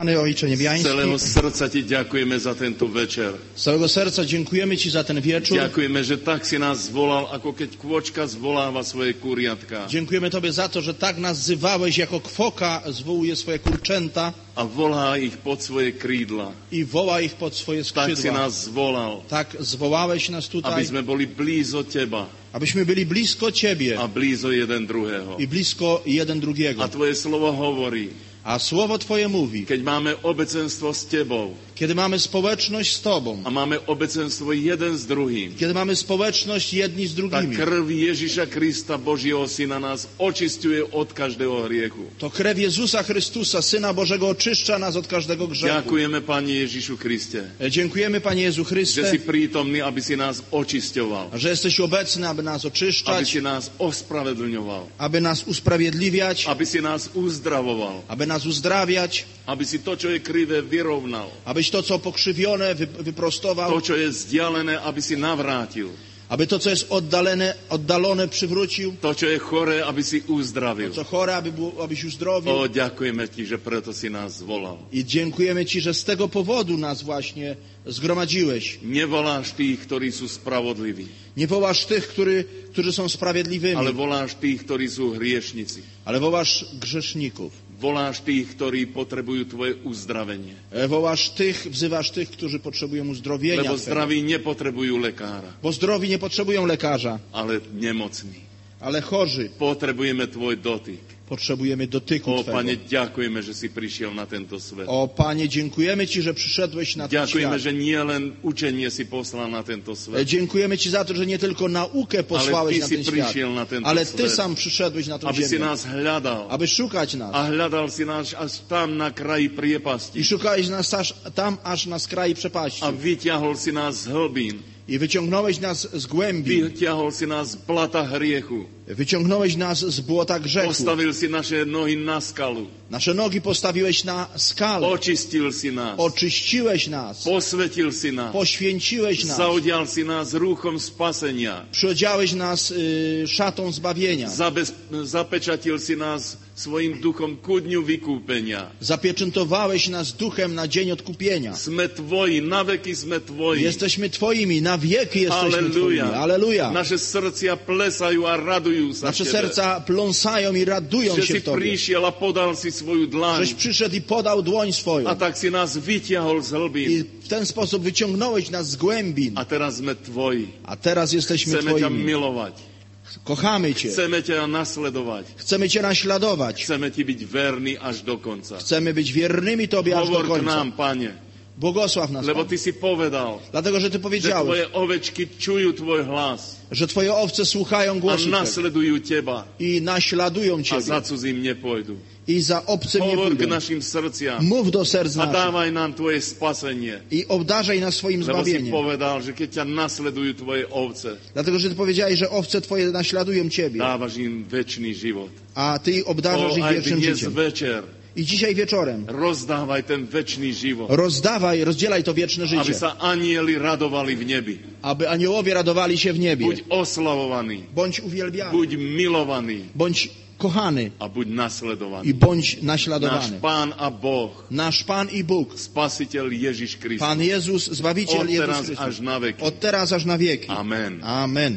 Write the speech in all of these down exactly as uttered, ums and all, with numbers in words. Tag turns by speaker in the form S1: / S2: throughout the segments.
S1: Panie Ojcze
S2: Z
S1: Niebiański,
S2: celého srdca Ti ďakujeme za tento večer.
S1: z całego serca dziękujemy Ci za ten wieczór.
S2: Ďakujeme, že tak si nás zvolal, ako keď kôčka zvoláva svoje kuriatka.
S1: Dziękujemy Tobie za to, że tak nas zywałeś, jako kwoka zwołuje swoje kurczęta
S2: A volá ich pod svoje krídla.
S1: i woła ich pod swoje
S2: Tak si
S1: skrzydła.
S2: nás zvolal,
S1: Tak zwołałeś nas
S2: aby
S1: tutaj,
S2: sme boli blízo Teba
S1: abyśmy byli blisko Ciebie
S2: a blízo jeden druhého.
S1: i blisko jeden drugiego.
S2: A Tvoje slovo hovorí,
S1: A Słowo Twoje mówi,
S2: keď máme obecenstvo s Tebou
S1: kiedy mamy społeczność z Tobą,
S2: a máme obecenstvo jeden s druhým,
S1: kiedy mamy społeczność jedni z
S2: tak
S1: drugimi,
S2: krv Ježiša Krista, Božieho Syna, nás očisťuje od každého hriechu.
S1: to krew Jezusa Chrystusa, Syna Bożego, oczyszcza nas od każdego grzechu.
S2: Ďakujeme, Pane Ježišu Kriste,
S1: Dziękujemy, Panie Jezu
S2: že
S1: Chryste,
S2: si prítomný, aby si nás očisťoval,
S1: że jesteś obecny, aby nas
S2: aby
S1: oczyszczać,
S2: si nás ospravedlňoval,
S1: aby nas usprawiedliwiać,
S2: aby si nás uzdravoval,
S1: aby nas uzdrawiać,
S2: aby si to, čo je krivé, vyrovnal,
S1: abyś to, co pokrzywione, wy, wyprostował,
S2: to, čo je vzdialené, aby si navrátil,
S1: aby to, co jest oddalone, oddalone przywrócił,
S2: to, čo je choré, aby si
S1: to,
S2: uzdravil.
S1: co chore, aby było, abyś uzdrowił.
S2: O, ďakujeme Ti, že preto si nás zvolal.
S1: I dziękujemy Ci, że z tego powodu nas właśnie zgromadziłeś.
S2: Nevoláš tých, ktorí sú spravodliví,
S1: Nie wołasz tych, który, którzy są sprawiedliwymi,
S2: ale voláš tých, ktorí sú hriešnici.
S1: ale wołasz grzeszników.
S2: Voláš tých, ktorí potrebujú Tvoje uzdravenie.
S1: E, Wołasz tych, wzywasz tych, którzy potrzebują uzdrowienia.
S2: Lebo
S1: Twego.
S2: zdraví nepotrebujú lekára,
S1: Bo zdrowi nie potrzebują lekarza,
S2: ale nemocní.
S1: ale chorzy
S2: Potrebujeme Tvoj dotyk.
S1: potrzebujemy dotyku
S2: O,
S1: Twego.
S2: Pane, ďakujeme, že si prišiel na tento svet.
S1: O Panie, dziękujemy Ci, że przyszedłeś na ten
S2: Ďakujeme,
S1: świat.
S2: že nie len učenie si poslal na tento
S1: E,
S2: svet,
S1: Dziękujemy Ci za to, że nie tylko naukę
S2: ale
S1: posłałeś
S2: Ty
S1: na
S2: si
S1: ten świat,
S2: prišiel na tento
S1: ale Ty
S2: svet,
S1: sam przyszedłeś na tę
S2: aby si
S1: ziemię,
S2: nás hľadal.
S1: aby szukać nas.
S2: A hľadal si nás až tam na kraji
S1: I
S2: priepasti.
S1: szukałeś nas aż, tam, aż na skraju przepaści.
S2: A vyťahol si nás z hlbín.
S1: I wyciągnąłeś nas z głębi.
S2: Vyťahol si nás z blata hriechu.
S1: Wyciągnąłeś nas z błota grzechu.
S2: Postavil si naše nohy na skalu.
S1: Nasze nogi postawiłeś na skalę.
S2: Očistil si nás.
S1: Oczyściłeś nas.
S2: Posvetil si nás.
S1: Poświęciłeś nas.
S2: Zaodial si nás rúchom spasenia.
S1: Przyodziałeś nas y, szatą zbawienia.
S2: Zabez, zapečatil si nás svojim duchom ku dňu vykúpenia.
S1: Zapieczętowałeś nas duchem na dzień odkupienia.
S2: Sme Tvoji, na veky sme Tvoji.
S1: Jesteśmy Twoimi, na wieki jesteśmy Twoimi.
S2: Aleluja.
S1: Aleluja.
S2: Naše srdcia plesajú a radujú sa
S1: Nasze
S2: v Tebe.
S1: serca pląsają i radują
S2: Že
S1: się
S2: si
S1: w Tobie.
S2: prišiel a podal si svoju dlaň.
S1: Żeś przyszedł i podał dłoń swoją.
S2: A tak si nás vyťahol z hlbín.
S1: I w ten sposób wyciągnąłeś nas z głębin.
S2: A teraz sme Tvoji.
S1: A teraz jesteśmy
S2: Chceme ťa
S1: Twoimi.
S2: milovať.
S1: Kochamy Cię.
S2: Chceme ťa nasledovať.
S1: Chcemy Cię naśladować.
S2: Chceme Ti byť verní až do konca.
S1: Chcemy być wiernymi Tobie aż do
S2: Hovor k
S1: końca.
S2: nám, Pane,
S1: Błogosław nas,
S2: lebo
S1: Panie.
S2: Ty si povedal,
S1: Dlatego, że Ty
S2: že
S1: powiedziałeś,
S2: Tvoje ovečky čujú Tvoj hlas
S1: że Twoje owce słuchają
S2: a
S1: głosu Twego
S2: nasledujú Teba
S1: i naśladują
S2: a
S1: Ciebie
S2: za cudzím nepôjdu.
S1: i za obcym nie
S2: Hovor k
S1: pójdą.
S2: našim srdciam
S1: Mów do serc
S2: a
S1: naszych
S2: dávaj nám Tvoje spasenie.
S1: i obdarzaj nas swoim
S2: Lebo si
S1: zbawieniem.
S2: povedal, že keď ťa nasledujú Tvoje ovce,
S1: Dlatego, że Ty powiedziałeś, że owce Twoje naśladują Ciebie,
S2: dávaš im večný život.
S1: a Ty obdarzasz
S2: O,
S1: ich
S2: aj
S1: wiecznym
S2: dnes
S1: życiem.
S2: večer
S1: I dzisiaj wieczorem
S2: rozdávaj ten večný život,
S1: rozdawaj, rozdzielaj to wieczne
S2: aby
S1: życie,
S2: sa anieli radovali v nebi.
S1: aby aniołowie radowali się w niebie.
S2: Buď oslavovaný,
S1: Bądź uwielbiany,
S2: buď milovaný
S1: bądź kochany
S2: a buď nasledovaný.
S1: i bądź
S2: Náš
S1: naśladowany.
S2: Pán a Boh,
S1: Nasz Pan i Bóg,
S2: Spasiteľ Ježiš Kristus,
S1: Pan Jezus, Zbawiciel
S2: od
S1: Jezus
S2: teraz
S1: Chrystus.
S2: až na veky.
S1: Od teraz aż na wieki.
S2: Amen.
S1: Amen.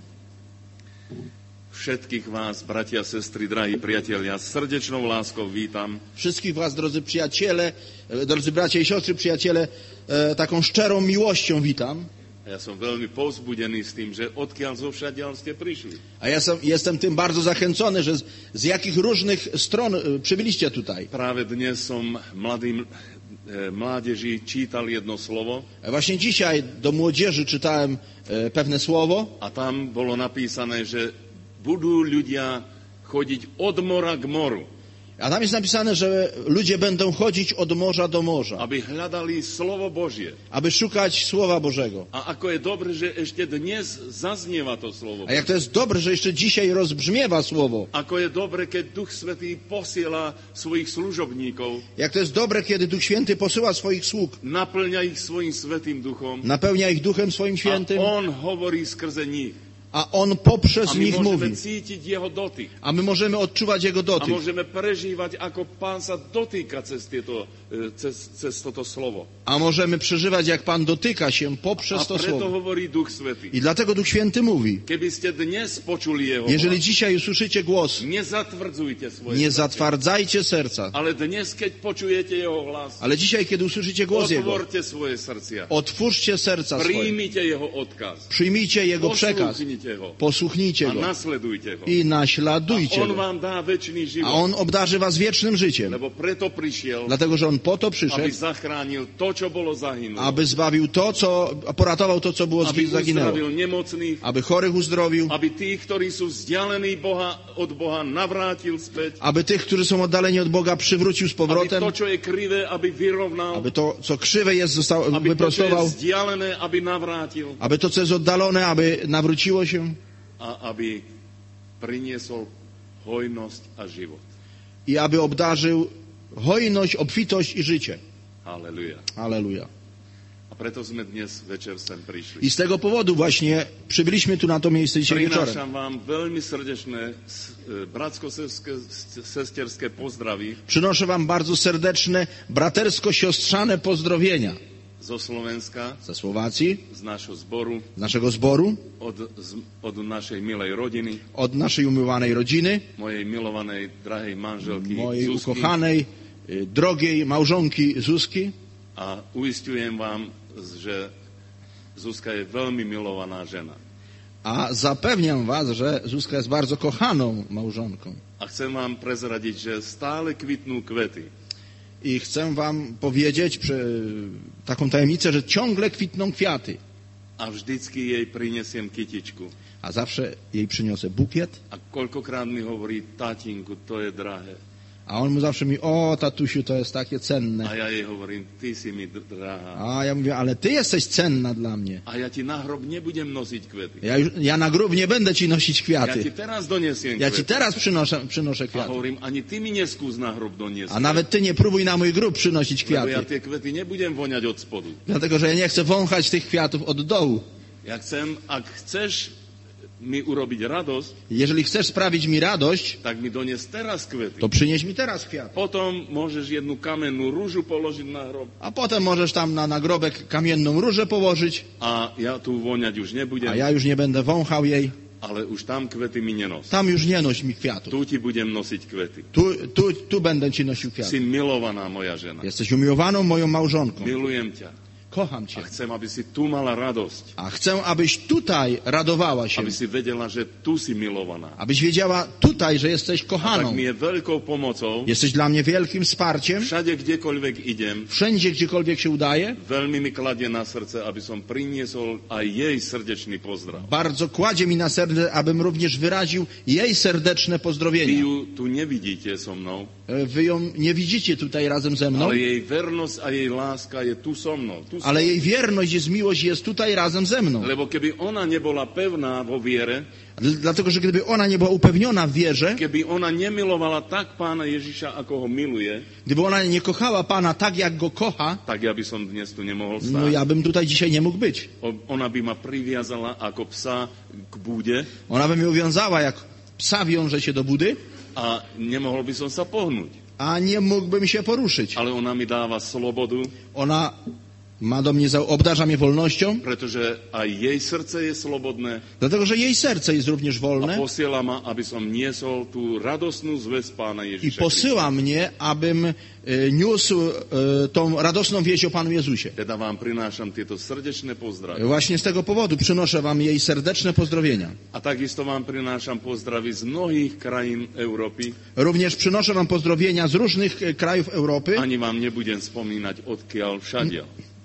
S2: Všetkých vás, bratia, sestry, drahí priatelia, srdečnou láskou vítam.
S1: Wszystkich was, drodzy przyjaciele, e, drodzy bracia i siostry, przyjaciele, e, taką szczerą miłością witam.
S2: Ja som veľmi povzbudený s tým, že odkiaľ zo všadiaľ ste prišli.
S1: A ja sam, jestem tym bardzo zachęcony, że z, z jakich różnych stron e, przybyliście tutaj.
S2: Práve dnes som mladým e, mládeži čítal jedno slovo
S1: E, Właśnie dzisiaj do młodzieży czytałem e, pewne słowo
S2: a tam bolo napísané, že budú ľudia chodiť od mora k moru,
S1: a tam jest napisane, że ludzie będą chodzić od morza do morza,
S2: aby hľadali slovo Božie.
S1: aby szukać Słowa Bożego.
S2: A ako je dobre, že ešte dnes zaznieva to slovo
S1: A jak to
S2: Božie.
S1: jest dobre, że jeszcze dzisiaj rozbrzmiewa Słowo.
S2: Ako je dobre, keď Duch Svätý posiela svojich služobníkov,
S1: Jak to jest dobre, kiedy Duch Święty posyła swoich sług,
S2: naplňa ich svojim Svätým Duchom
S1: napełnia ich Duchem swoim Świętym,
S2: a On hovorí skrze nich.
S1: a On poprzez
S2: A my
S1: nich
S2: môžeme
S1: mówi.
S2: cítiť Jeho dotyk.
S1: A my możemy odczuwać Jego
S2: A
S1: dotyk.
S2: môžeme prežívať, ako Pán sa dotýka cez tieto e, cez, cez toto slovo.
S1: A możemy przeżywać, jak Pan dotyka się poprzez
S2: A
S1: to
S2: preto
S1: słowo.
S2: hovorí Duch Svätý.
S1: I dlatego Duch Święty mówi,
S2: Keby ste dnes počuli jeho
S1: jeżeli
S2: hlas,
S1: dzisiaj usłyszycie głos,
S2: nezatvrdzujte svoje
S1: nie
S2: srdce.
S1: zatwardzajcie serca.
S2: Ale dnes, keď počujete jeho hlas,
S1: Ale dzisiaj, kiedy usłyszycie głos Jego,
S2: otvorte svoje srdcia.
S1: otwórzcie serca swoje.
S2: Príjmite jeho odkaz.
S1: Przyjmijcie Jego przekaz.
S2: Posluchnite ho.
S1: Posłuchnijcie
S2: A
S1: Go.
S2: nasledujte ho.
S1: I
S2: A
S1: naśladujcie
S2: on
S1: Go.
S2: vám dá večný
S1: A
S2: život.
S1: On obdarzy was wiecznym życiem.
S2: Lebo preto prišiel,
S1: Dlatego, że On po to
S2: aby
S1: przyszedł,
S2: zachránil to, čo bolo zahynulo.
S1: aby zbawił to, co, poratował to, co było
S2: Aby
S1: zaginęło.
S2: uzdravil nemocných.
S1: Aby chorych uzdrowił,
S2: Aby tých, ktorí sú vzdialení Boha, od Boha, navrátil späť.
S1: aby tych, którzy są oddaleni od Boga, przywrócił z
S2: Aby
S1: powrotem,
S2: to, čo je krivé, aby vyrovnal.
S1: aby to, co krzywe jest, zostało,
S2: Aby to, čo je
S1: wyprostował,
S2: vzdialené, aby navrátil.
S1: aby to, co jest oddalone, aby nawróciło się
S2: A aby priniesol hojnosť a život.
S1: i aby obdarzył hojność, obfitość i życie.
S2: Halleluja.
S1: Aleluja.
S2: A preto sme dnes večer sem prišli.
S1: I z tego powodu właśnie przybyliśmy tu na to miejsce dzisiaj wieczorem.
S2: Prinášam vám veľmi srdečné s- e, bratsko-sesterské pozdraví
S1: Przynoszę wam bardzo serdeczne, bratersko-siostrzane pozdrowienia
S2: zo Slovenska,
S1: ze Słowacji,
S2: z nášho zboru,
S1: z naszego zboru,
S2: od, z, od našej milej rodiny,
S1: od naszej umiłowanej rodziny,
S2: mojej milovanej, drahej manželky
S1: mojej
S2: Zuzky.
S1: ukochanej, y, drogiej małżonki Zuzki.
S2: A uistujem vám, že Zuzka je veľmi milovaná žena.
S1: A zapewniam was, że Zuzka jest bardzo kochaną małżonką.
S2: A chcem vám prezradiť, že stále kvitnú kvety.
S1: I chcę wam powiedzieć przy, taką tajemnicę, że ciągle kwitną kwiaty.
S2: A vždycky jej prinesiem kytičku.
S1: A zawsze jej przyniosę bukiet.
S2: A koľkokrát mi hovorí, tatinku, to je drahé.
S1: A on mu zawsze mi, o tatusiu, to jest takie
S2: A
S1: cenne.
S2: ja jej hovorím, ty si mi dr- drahá.
S1: A ja mówię, ale ty jesteś cenna dla mnie.
S2: A ja ti na hrob nebudem nosiť kvety.
S1: Ja, już, ja na grób nie będę ci nosić
S2: Ja ti
S1: kwiaty.
S2: teraz donesiem
S1: Ja ci
S2: kvety.
S1: teraz przynoszę, przynoszę
S2: A
S1: kwiaty.
S2: hovorím, ani ty mi neskús na hrob doniesť.
S1: A nawet ty nie próbuj na mój grób przynosić
S2: Lebo ja
S1: kwiaty.
S2: tie kvety nebudem voňať od spodu.
S1: Dlatego, że ja nie chcę wąchać tych kwiatów od dołu.
S2: Ja chcem, ak chceš mi urobiť radosť,
S1: Jeżeli chcesz sprawić mi radość,
S2: tak mi donies teraz kvety.
S1: to przynieś mi teraz kwiat.
S2: Potom môžeš jednu kamennú rúžu položiť na hrob
S1: A potem możesz tam na nagrobek kamienną różę położyć,
S2: a ja tu voňať už nebudem,
S1: a ja już nie będę wąchał jej.
S2: ale už tam kvety mi nenos.
S1: Tam już nie noś mi kwiatów.
S2: Tu ti budem nosiť kvety.
S1: Tu, tu, tu będę ci nosił kwiaty.
S2: Si milovaná moja žena.
S1: Jesteś umiłowaną moją małżonką.
S2: Milujem ťa.
S1: Kocham
S2: A
S1: cię.
S2: chcem, aby si tu mala radosť.
S1: A chcę, abyś tutaj radowała się.
S2: Aby si vedela, že tu si milovaná.
S1: Abyś wiedziała tutaj, że jesteś
S2: Tak
S1: kochaną.
S2: mi je veľkou pomocou.
S1: Jesteś dla mnie wielkim wsparciem.
S2: Všade, kdekoľvek idem,
S1: Wszędzie, gdziekolwiek się udaje,
S2: veľmi mi kladie na srdce, aby som priniesol aj jej srdečný pozdrav.
S1: bardzo kładzie mi na serce, abym również wyraził jej serdeczne
S2: Vy
S1: pozdrowienia.
S2: ju tu nevidíte so mnou,
S1: E, Wy ją nie widzicie tutaj razem ze mną,
S2: ale jej vernosť a jej láska je tu so mnou. Tu
S1: ale jej wierność, jest miłość jest tutaj razem ze mną.
S2: Lebo keby ona nebola pevná vo viere,
S1: Dl- Dlatego, że gdyby ona nie była upewniona w wierze,
S2: keby ona nemilovala tak pána Ježiša, ako ho miluje,
S1: gdyby ona nie kochała Pana tak, jak Go kocha,
S2: tak ja by som dnes tu nemohol
S1: no
S2: stáť.
S1: ja bym tutaj dzisiaj nie mógł być.
S2: O- Ona by ma priviazala ako psa k búde
S1: Ona by mnie uwiązała, jak psa wiąże się do budy,
S2: a nemohol by som sa pohnúť.
S1: a nie mógłbym się poruszyć.
S2: Ale ona mi dáva slobodu,
S1: Ona ma do mnie, za- obdarza mnie wolnością,
S2: pretože aj jej srdce je slobodné
S1: dlatego, że jej serce jest również
S2: a
S1: wolne
S2: posiela ma, aby som niesol tú radosnú zväzť pána
S1: i
S2: Ježiša.
S1: posyła mnie, abym e, niósł e, tą radosną wieść o Panu Jezusie.
S2: Teda vám prinášam tieto srdečné pozdravy.
S1: Właśnie z tego powodu przynoszę wam jej serdeczne pozdrowienia.
S2: A takisto vám prinášam pozdravy z mnohých krajín Európy.
S1: Również przynoszę wam pozdrowienia z różnych e, krajów Europy.
S2: Ani vám nebudem spomínať, odkiaľ všadiaľ.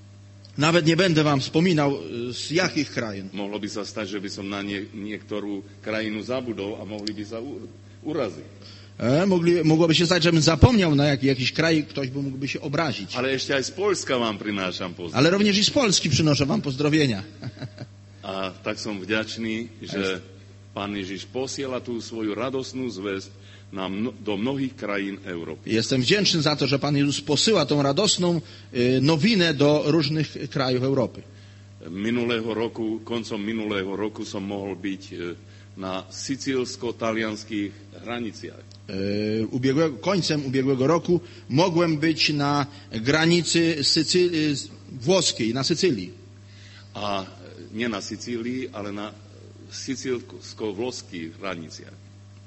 S1: Nawet nie będę wam wspominał, e, z jakich krajen.
S2: Mohlo by sa stať, že by som na nie, niektorú krajinu zabudol a mohli by sa u, uraziť.
S1: E, mogli, mogłoby się stać, żebym zapomniał na jak, jakiś kraj, ktoś by mógłby się obrazić.
S2: Ale ešte aj z Poľska vám prinášam pozdravy.
S1: Ale również i z Polski przynoszę wam pozdrowienia.
S2: A tak som vďačný, že Pán Ježiš posiela tú svoju radosnú zväzť na mno, do mnohých krajín Európy.
S1: Jestem wdzięczny za to, że Pan Jezus posyła tą radosną e, nowinę do różnych krajów Europy.
S2: Minulého roku, koncom minulého roku som mohol byť e, v na sicilsko-talianských hraniciach.
S1: E, ubiegłego, końcem ubiegłego roku mogłem być na granicy Sycy, włoskiej, na Sycylii.
S2: A nie na Sicílii, ale na sicilsko-włoských hraniciach.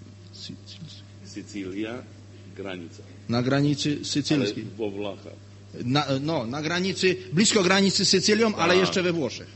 S2: Sicília, granica.
S1: Na granicy sycylskiej.
S2: Ale vo Vlachach.
S1: Na, no, na granicy, blisko granicy z Sycylią, ale
S2: A.
S1: jeszcze we Włoszech.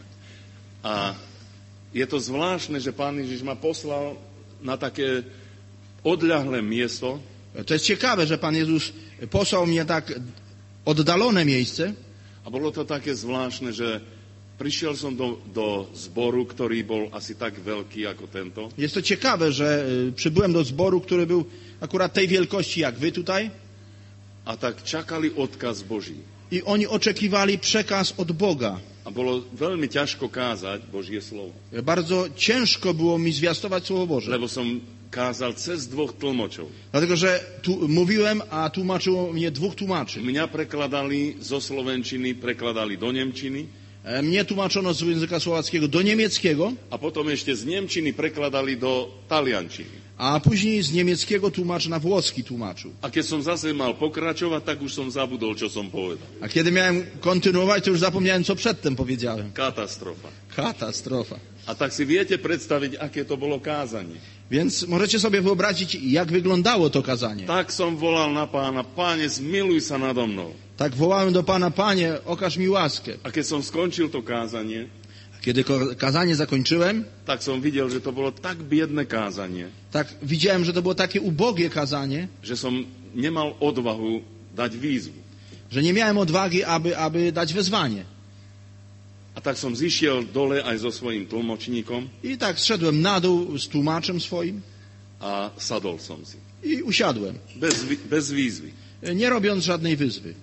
S2: A je to zvláštne, že Pán Ježiš ma poslal na také odľahlé miesto,
S1: To jest ciekawe, że Pan Jezus posłał mnie tak oddalone miejsce.
S2: a bolo to také zvláštne, že prišiel som do, do zboru, ktorý bol asi tak veľký ako tento.
S1: Jest to ciekawe, że y, przybyłem do zboru, który był akurat tej wielkości jak wy tutaj.
S2: A tak čakali odkaz Boží.
S1: I oni oczekiwali przekaz od Boga.
S2: A bolo veľmi ťažko kázať Božie slovo.
S1: Bardzo ciężko było mi zwiastować Słowo Boże.
S2: Lebo som kázal cez dvoch tlmočov.
S1: Dlatego, że tu mówiłem, a tłumaczyło mnie dwóch tłumaczy.
S2: Mňa prekladali zo slovenčiny, prekladali do nemčiny
S1: E, Mnie tłumaczono z języka słowackiego do niemieckiego,
S2: a potom ešte z nemčiny prekladali do taliančiny.
S1: a później z niemieckiego tłumacz na włoski tłumaczył.
S2: A keď som zase mal pokračovať, tak už som zabudol, čo som povedal.
S1: A kiedy miałem kontynuować, to już zapomniałem, co przedtem powiedziałem.
S2: Katastrofa.
S1: Katastrofa.
S2: A tak si viete predstaviť, aké to bolo kázanie.
S1: Więc możecie sobie wyobrazić, jak wyglądało to kazanie.
S2: Tak som volal na Pána, Páne, zmiluj sa nado mnou.
S1: Tak wołałem do Pana, Panie, okaż mi łaskę.
S2: A keď som skončil to kázanie,
S1: Kiedy ko- kazanie zakończyłem,
S2: tak som videl, že to bolo tak biedne kázanie,
S1: tak widziałem, że to było takie ubogie kazanie,
S2: že som nemal odvahu dať výzvu.
S1: że nie miałem odwagi, aby, aby dać wezwanie.
S2: A tak som zišiel dole aj so svojím tlmočníkom
S1: I tak zszedłem na dół z tłumaczem swoim
S2: a sadol som si.
S1: i usiadłem,
S2: Bez, vý- bez výzvy.
S1: nie robiąc żadnej wyzwy.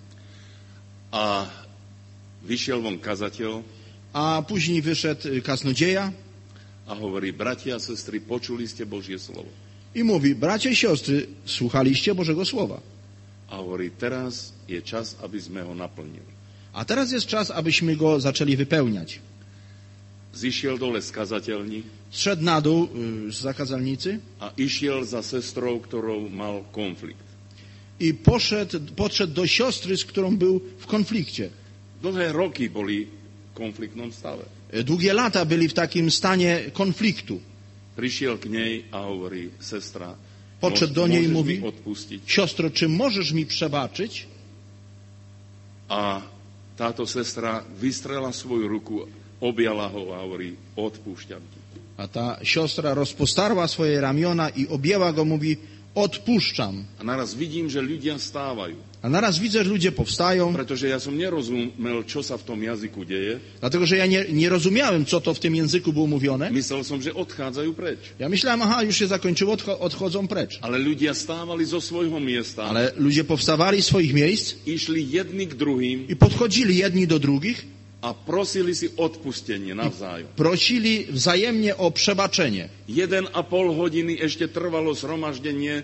S2: A vyšiel von kazateľ
S1: A później wyszedł y, kaznodzieja
S2: a hovorí, bratia a sestry, počuli ste Božie slovo.
S1: i mówi, bracia i siostry, słuchaliście Bożego Słowa.
S2: A hovorí, teraz je čas, aby sme ho naplnili.
S1: A teraz jest czas, abyśmy go zaczęli wypełniać.
S2: Zišiel dole z kazateľni
S1: Zszedł na dół y, z zakazalnicy
S2: a išiel za sestrou, ktorou mal konflikt.
S1: i poszedł, podszedł do siostry, z którą był w konflikcie.
S2: Dlhé roky boli v konfliktnom stave.
S1: Y, Długie lata byli w takim stanie konfliktu.
S2: Prišiel k nej a hovorí, sestra,
S1: Podszedł
S2: môž-
S1: do niej i
S2: môžeš
S1: mówi,
S2: mi odpustiť?
S1: siostro, czy możesz mi przebaczyć?
S2: A táto sestra vystrela svoju ruku, objala ho a hovorí, odpúšťam ti.
S1: A ta siostra rozpostarła swoje ramiona i objęła go, mówi, odpuszczam.
S2: A naraz vidím, že ľudia stávajú,
S1: A naraz widzę, że ludzie powstają,
S2: pretože ja som nerozumel, čo sa v tom jazyku deje.
S1: dlatego że ja nie, nie rozumiałem, co to w tym języku było mówione.
S2: Myslel som, že odchádzajú preč.
S1: Ja myślałem, aha, już się zakończyło, odcho- odchodzą precz.
S2: Ale ľudia stávali zo svojho miesta,
S1: Ale ludzie powstawali z swoich miejsc
S2: išli jedni k druhým
S1: i podchodzili jedni do drugich,
S2: a prosili si odpustenie navzájom.
S1: prosili wzajemnie o przebaczenie.
S2: Jeden a pol hodiny ešte trvalo zhromaždenie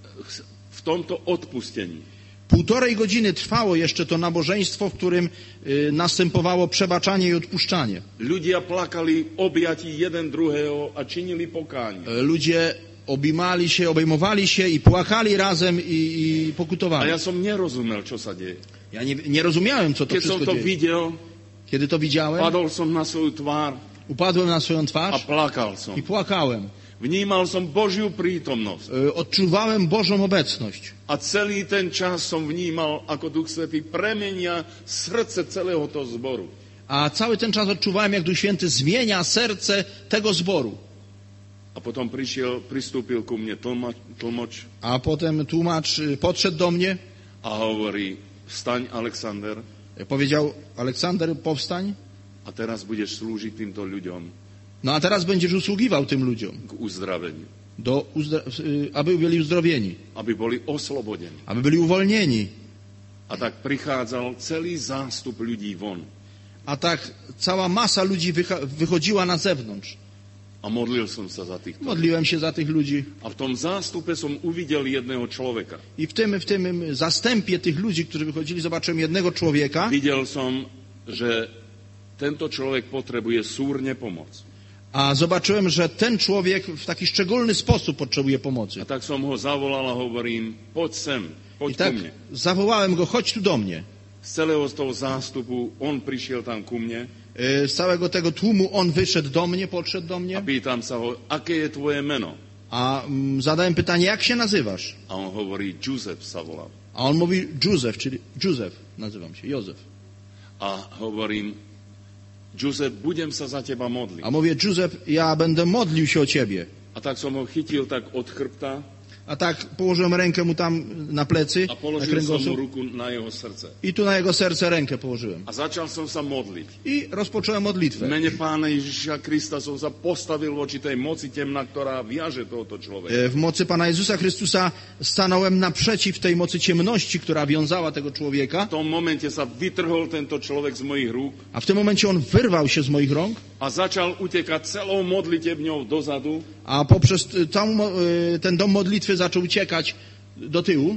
S2: v tomto odpustení.
S1: Półtorej godziny trwało jeszcze to nabożeństwo, w którym y, następowało przebaczanie i odpuszczanie.
S2: Ľudia plakali objatí jeden druhého a činili pokánie.
S1: E, Ludzie objímali się, obejmowali się i płakali razem i, i
S2: A
S1: pokutowali.
S2: ja som nerozumel, čo sa deje.
S1: Ja nie, nie rozumiałem, co to
S2: Keď som
S1: wszystko
S2: to
S1: dzieje.
S2: videl,
S1: Kiedy to widziałem,
S2: padol som na svoju tvár
S1: upadłem na swoją
S2: a
S1: twarz
S2: plakal som.
S1: i płakałem.
S2: Vnímal som Božiu prítomnosť.
S1: E, Odczuwałem Bożą obecność.
S2: A celý ten čas som vnímal, ako Duch Svätý premenia srdce celého toho zboru.
S1: A cały ten czas odczuwałem, jak Duch Święty zmienia serce tego zboru.
S2: A potom prišiel, pristúpil ku mne tlmač, tlmoč
S1: A potem tłumacz y, podszedł do mnie,
S2: a hovorí, vstaň, Alexander,
S1: e, powiedział, Aleksander, powstań,
S2: a teraz budeš slúžiť týmto ľuďom
S1: no a teraz będziesz usługiwał tym ludziom,
S2: k uzdraveniu,
S1: do, uzdra- y, aby byli uzdrowieni,
S2: aby boli oslobodení.
S1: aby byli uwolnieni.
S2: A tak prichádzal celý zástup ľudí von
S1: A tak cała masa ludzi wycha- wychodziła na zewnątrz.
S2: a modlil som sa za týchto.
S1: Modliłem się za tych ludzi.
S2: A v tom zástupe som uvidel jedného človeka.
S1: I w tym, w tym zastępie tych ludzi, którzy wychodzili, zobaczyłem jednego człowieka,
S2: Videl som, že tento človek potrebuje súrne pomoc.
S1: A zobaczyłem, że ten człowiek w taki szczególny sposób potrzebuje pomocy.
S2: A tak som ho zavolal a hovorím, poď sem, poď
S1: I tak
S2: ku mne.
S1: zawołałem go, chodź tu do mnie.
S2: Z celého z toho zástupu on prišiel tam ku mne
S1: Z całego tego tłumu on wyszedł do mnie, podszedł do
S2: a
S1: mnie.
S2: pýtam sa ho, aké je tvoje meno?
S1: A mm, zadałem pytanie, jak się nazywasz?
S2: A on hovorí, Josef sa volám.
S1: A on mówi Józef, czyli Józef, nazywam się, Józef.
S2: A hovorím, Josef, budem sa za teba modliť.
S1: A mówię, Józef, ja będę modlił się o ciebie.
S2: A tak som ho chytil tak od chrbta
S1: A tak położyłem rękę mu tam na plecy,
S2: a
S1: na
S2: položil som mu
S1: kręgosłup
S2: ruku na jeho srdce.
S1: i tu na jego serce rękę położyłem.
S2: A začal som sa modliť.
S1: I rozpocząłem
S2: V
S1: modlitwę.
S2: mene Pána Ježiša Krista som sa postavil voči tej moci temna, ktorá viaže tohoto človeka.
S1: E, W mocy Pana Jezusa Chrystusa stanąłem naprzeciw tej mocy ciemności, która wiązała tego człowieka,
S2: V tom momente sa vytrhol tento človek z mojich rúk
S1: a w tym momencie on wyrwał się z moich rąk,
S2: a začal utekať celou modlitebňou dozadu
S1: a poprzez tą, mo- e, ten dom modlitwy zaczął uciekać do tyłu,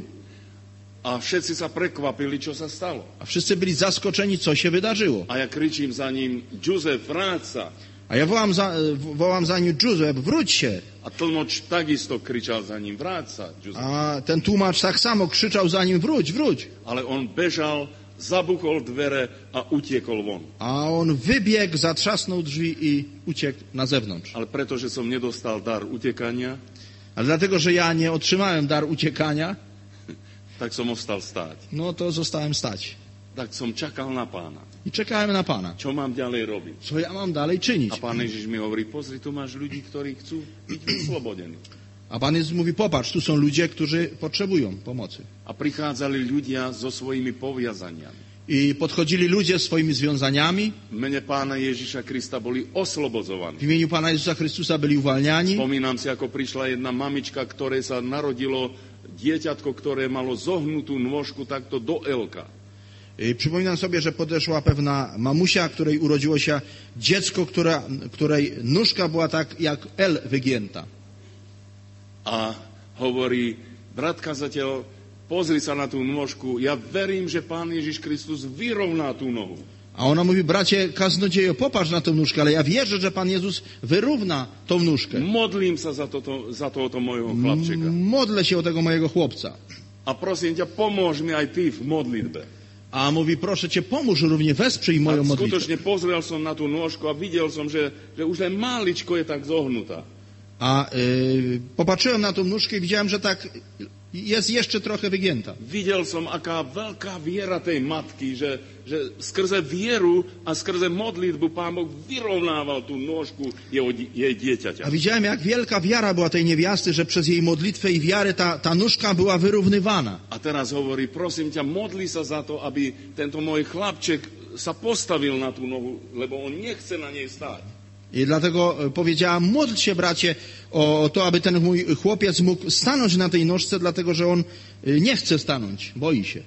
S2: a všetci sa prekvapili, čo sa stalo.
S1: a wszyscy byli zaskoczeni, co się wydarzyło.
S2: A ja kričím za ním, Josef, vráť sa.
S1: A ja wołam za, e, wołam za nim, Józef, wróć się.
S2: A tlmoč takisto kričal za ním, vráť sa, Josef.
S1: A ten tłumacz tak samo krzyczał za nim, wróć, wróć.
S2: Ale on bežal, zabuchol dvere a utiekol von.
S1: A on wybiegł, zatrzasnął drzwi i uciekł na zewnątrz.
S2: Ale pretože som nedostal dar utekania,
S1: Ale dlatego, że ja nie otrzymałem dar uciekania,
S2: tak som ostal stáť.
S1: no to zostałem stać.
S2: Tak som čakal na Pána.
S1: I czekałem na Pana.
S2: Čo mám ďalej robiť?
S1: Co ja mam dalej czynić?
S2: A Pán Ježiš mi hovorí, pozri, tu máš ľudí, ktorí chcú byť vyslobodení.
S1: A Pan Jezus mówi, popatrz, tu są ludzie, którzy potrzebują pomocy.
S2: A prichádzali ľudia so svojimi poviazaniami.
S1: I podchodzili ludzie swoimi związaniami,
S2: V mene Pána Ježiša Krista boli
S1: w
S2: oslobodzovaní.
S1: imieniu Pana Jezusa Chrystusa byli uwalniani.
S2: Spomínam si, ako prišla jedna mamička, ktorej sa narodilo dieťatko, ktoré malo zohnutú nôžku takto do elka.
S1: I przypominam sobie, że podeszła pewna mamusia, której urodziło się dziecko, która, której nóżka była tak jak L wygięta.
S2: A hovorí, brat kazateľ, pozri sa na tú nôžku, ja verím, že Pán Ježiš Kristus vyrovná tú nohu.
S1: A ona mówi, bracie kaznodziejo, popatrz na tę nóżkę, ale ja wierzę, że Pan Jezus wyrówna tą nóżkę.
S2: Modlím sa za, toto, za tohoto mojho chlapčeka.
S1: Modlę się o tego mojego chłopca.
S2: A prosím ťa, pomôž mi aj ty v modlitbe.
S1: A mówi, proszę cię, pomóż równie, wesprzyj
S2: A
S1: moją modlitwę.
S2: skutočne pozrel som na tú nôžku a videl som, že, že už len máličko je tak zohnutá.
S1: A y, popatrzyłem na tą nóżkę i widziałem, że tak jest jeszcze trochę wygięta.
S2: Videl som, aká veľká viera tej matky, že, že skrze vieru a skrze modlitbu Pán Boh vyrovnával tú nôžku jeho, jej
S1: A
S2: dieťaťa.
S1: widziałem, jak wielka wiara była tej niewiasty, że przez jej modlitwę i wiarę ta, ta nóżka była wyrównywana.
S2: A teraz hovorí, prosím ťa, modli sa za to, aby tento môj chlapček sa postavil na tú nohu, lebo on nechce na nej stáť.
S1: I dlatego e, powiedziała, módl się, bracie, o to, aby ten mój chłopiec mógł stanąć na tej nóżce, dlatego że on e, nie chce stanąć, boi się.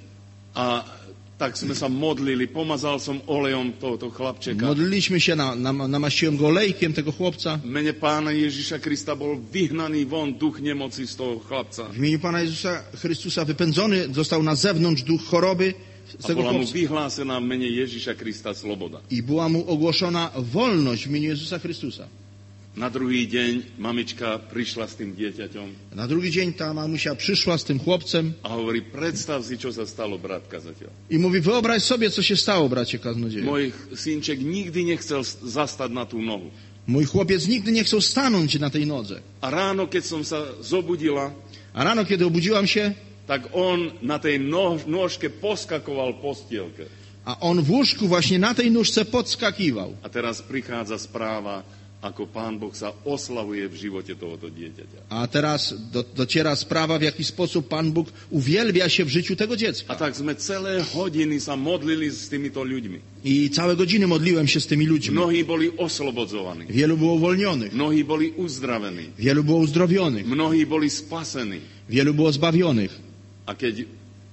S2: A tak sme sa modlili, pomazal som olejom tohoto chlapčeka.
S1: Modliliśmy się, na, na, namaściłem go olejkiem tego chłopca.
S2: V mene Pána Ježiša Krista bol vyhnaný von duch nemoci z toho chlapca.
S1: W imieniu Pana Jezusa Chrystusa wypędzony został na zewnątrz duch choroby z
S2: A
S1: tego
S2: bola mu
S1: chłopca.
S2: vyhlásená v mene Ježiša Krista sloboda.
S1: I była mu ogłoszona wolność w imieniu Jezusa Chrystusa.
S2: Na druhý deň mamička prišla s tým dieťaťom
S1: Na drugi dzień ta mamusia przyszła z tym chłopcem
S2: a hovorí, predstav si, čo sa stalo, brat kazateľ.
S1: i mówi, wyobraź sobie, co się stało, bracie kaznodzieju.
S2: Môj synček nikdy nechcel zastať na tú nohu.
S1: Mój chłopiec nigdy nie chciał stanąć na tej nodze.
S2: A ráno, keď som sa zobudila,
S1: A rano, kiedy obudziłam się,
S2: tak on na tej nož, nôžke poskakoval po stielke.
S1: a on w łóżku właśnie na tej nóżce podskakiwał.
S2: A teraz prichádza správa, ako Pán Boh sa oslavuje v živote tohoto dieťaťa.
S1: A teraz do, dociera sprawa, w jaki sposób Pan Bóg uwielbia się w życiu tego
S2: A
S1: dziecka.
S2: tak sme celé hodiny sa modlili s týmito ľuďmi.
S1: I całe godziny modliłem się z tymi ludźmi.
S2: Mnohí boli oslobodzovaní.
S1: Wielu było uwolnionych,
S2: Mnohí boli uzdravení.
S1: wielu było uzdrowionych,
S2: Mnohí boli spasení.
S1: wielu było zbawionych.
S2: A keď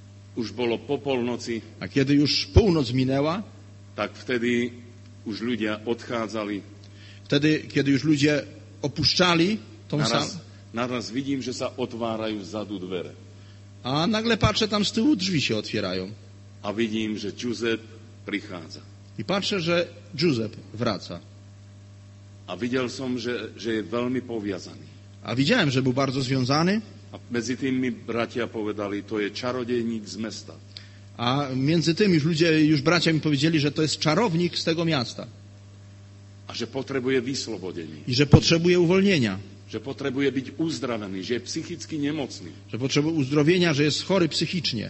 S2: už bolo po polnoci,
S1: A kiedy już północ minęła,
S2: tak vtedy už ľudia odchádzali.
S1: wtedy, kiedy już ludzie opuszczali tą salę,
S2: Naraz, naraz vidím, že sa otvárajú vzadu dvere.
S1: a nagle patrzę, tam z tyłu drzwi się otwierają.
S2: A vidím, že Giuseppe prichádza.
S1: I patrzę, że Giuseppe wraca.
S2: A videl som, že, že je veľmi poviazaný.
S1: A widziałem, że był bardzo związany,
S2: A medzi tým mi bratia povedali, to je čarodejník z mesta.
S1: a między tym już ludzie, już bracia mi powiedzieli, że to jest czarownik z tego miasta
S2: A že potrebuje vyslobodenie.
S1: i że potrzebuje uwolnienia,
S2: Že potrebuje byť uzdravený, že je psychicky nemocný.
S1: że potrzebuje uzdrowienia, że jest chory psychicznie.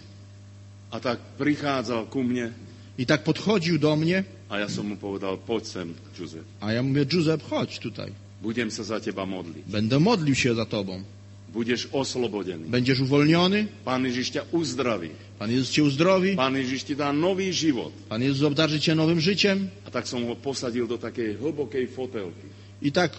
S2: A tak prichádzal ku mne
S1: I tak podchodził do mnie,
S2: a ja som mu povedal, poď sem, Josef,
S1: a ja mówię, Giuseppe, chodź tutaj,
S2: budem sa za teba modliť.
S1: będę modlił się za tobą,
S2: Budeš oslobodený.
S1: będziesz uwolniony,
S2: Pán Ježiš ťa uzdraví.
S1: Pan Jezus cię uzdrowi,
S2: Pán Ježiš ti dá nový život.
S1: Pan Jezus obdarzy cię nowym życiem.
S2: A tak som ho posadil do takej hlbokej fotelky.
S1: I tak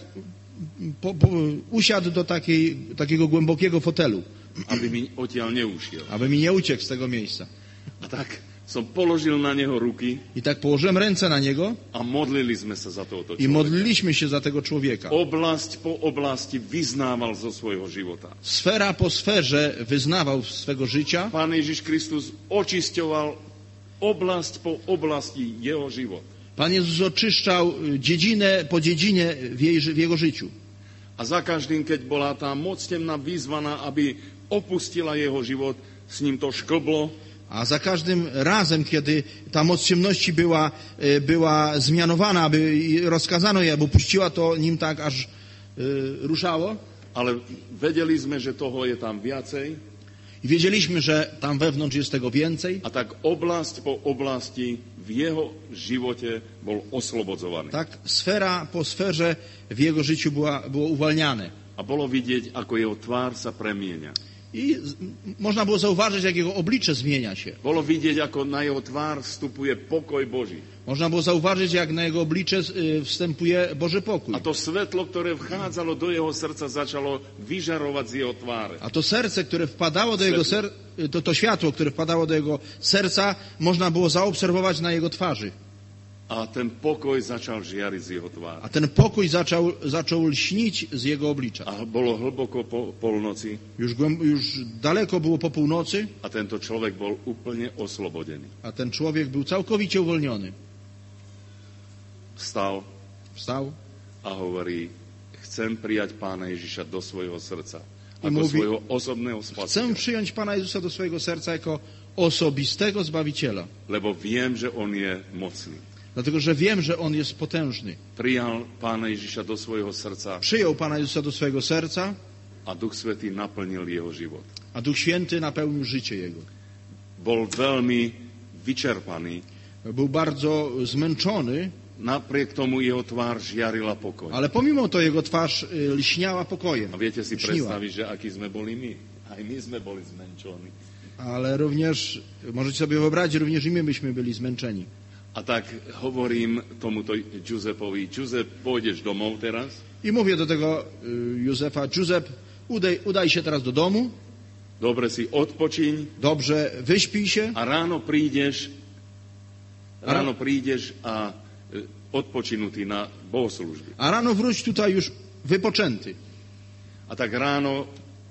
S1: po, po, usiadł do takiej, takiego głębokiego fotelu,
S2: Aby mi odtiaľ neušiel.
S1: aby mi nie uciekł z tego miejsca.
S2: A tak som položil na neho ruky
S1: I tak położyłem ręce na niego
S2: a modlili sme sa za tohoto
S1: i
S2: človeka.
S1: modliliśmy się za tego człowieka.
S2: Oblasť po oblasti vyznával zo svojho života.
S1: Sfera po sferze wyznawał swego życia.
S2: Pán Ježiš Kristus očisťoval oblasť po oblasti jeho život.
S1: Pan Jezus oczyszczał dziedzinę po dziedzinie w, jej, w jego życiu.
S2: A za každým, keď bola tá moc temná vyzvaná, aby opustila jeho život, s ním to šklblo.
S1: A za każdym razem, kiedy ta moc ciemności była, e, była zmianowana, aby i rozkazano jej, aby puściła, to nim tak aż e, ruszało.
S2: Ale vedeli sme, že toho je tam viacej.
S1: I wiedzieliśmy, że tam wewnątrz jest tego więcej.
S2: A tak oblasť po oblasti v jeho živote bol oslobodzovaný.
S1: Tak sfera po sferze w jego życiu była, było uwalniane.
S2: A bolo vidieť, ako jeho tvár sa premieňa.
S1: I z, można było zauważyć, jak jego oblicze zmienia się.
S2: Bolo vidieť, ako na jeho tvár vstupuje pokoj Boží.
S1: Można było zauważyć, jak na jego oblicze y, wstępuje Boży pokój.
S2: A to svetlo, ktoré vchádzalo do jeho srdca, začalo vyžarovať z jeho tváre.
S1: A to serce, które wpadało do jego ser, to, to światło, które wpadało do jego serca, można było zaobserwować na jego twarzy.
S2: A ten pokoj začal žiariť z jeho tváre.
S1: A ten pokój zaczął, zaczął lśnić z jego oblicza.
S2: A bolo hlboko po polnoci
S1: Już, głęb, już daleko było po północy,
S2: a tento človek bol úplne oslobodený.
S1: a ten człowiek był całkowicie uwolniony.
S2: Vstal
S1: Wstał
S2: a hovorí, chcem prijať Pána Ježiša do svojho srdca.
S1: I
S2: Ako
S1: mówi,
S2: svojho osobného
S1: chcę
S2: spasiteľa.
S1: przyjąć Pana Jezusa do swojego serca jako osobistego Zbawiciela.
S2: Lebo viem, že On je mocný.
S1: Dlatego, że wiem, że On jest potężny.
S2: Prijal Pána Ježiša do svojho srdca
S1: Przyjął Pana Jezusa do swojego serca,
S2: a Duch Svätý naplnil jeho život.
S1: a Duch Święty napełnił życie Jego.
S2: Bol veľmi vyčerpaný.
S1: Był bardzo zmęczony,
S2: Napriek tomu jeho tvár žiarila pokoj.
S1: ale pomimo to Jego twarz y, lśniała pokojem.
S2: A viete si
S1: Lśniła.
S2: predstaviť, že akí sme boli my? Aj my sme boli zmenšení.
S1: Ale również, możecie sobie wyobrazić, również i my byśmy byli zmęczeni.
S2: A tak hovorím tomuto Giuseppovi, Giuseppe, pôjdeš domov teraz?
S1: I mówię do tego y, Józefa, Giuseppe, udaj, udaj się teraz do domu,
S2: Dobre si odpočiň
S1: dobrze wyśpij się,
S2: a ráno prídeš, ráno prídeš a e, odpočinutý na bohoslužby.
S1: a rano wróć tutaj już wypoczęty.
S2: A tak ráno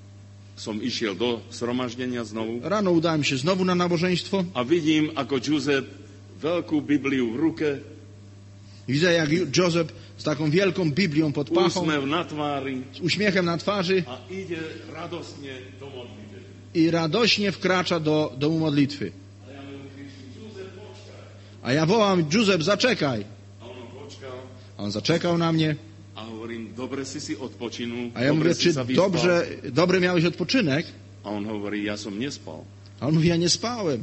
S2: som išiel do zhromaždenia znovu
S1: Rano udałem się znowu na nabożeństwo
S2: a vidím, ako Giuseppe veľkú Bibliu v ruke,
S1: i widzę, jak Józef z taką wielką Biblią pod pachą,
S2: úsmev na tvári
S1: z uśmiechem na twarzy
S2: a ide radostne do modlitby.
S1: i radośnie wkracza do domu modlitwy.
S2: A ja mu kričím, Giuseppe, počkaj.
S1: A ja wołam, Józef, zaczekaj.
S2: A on počkal
S1: A on zaczekał na mnie,
S2: a hovorím, dobre si si odpočinul,
S1: a ja
S2: dobre
S1: mówię,
S2: si
S1: czy
S2: sa vyspal.
S1: dobrze, dobry miałeś odpoczynek?
S2: A on hovorí, ja som nespal.
S1: A on mówi, ja nie spałem.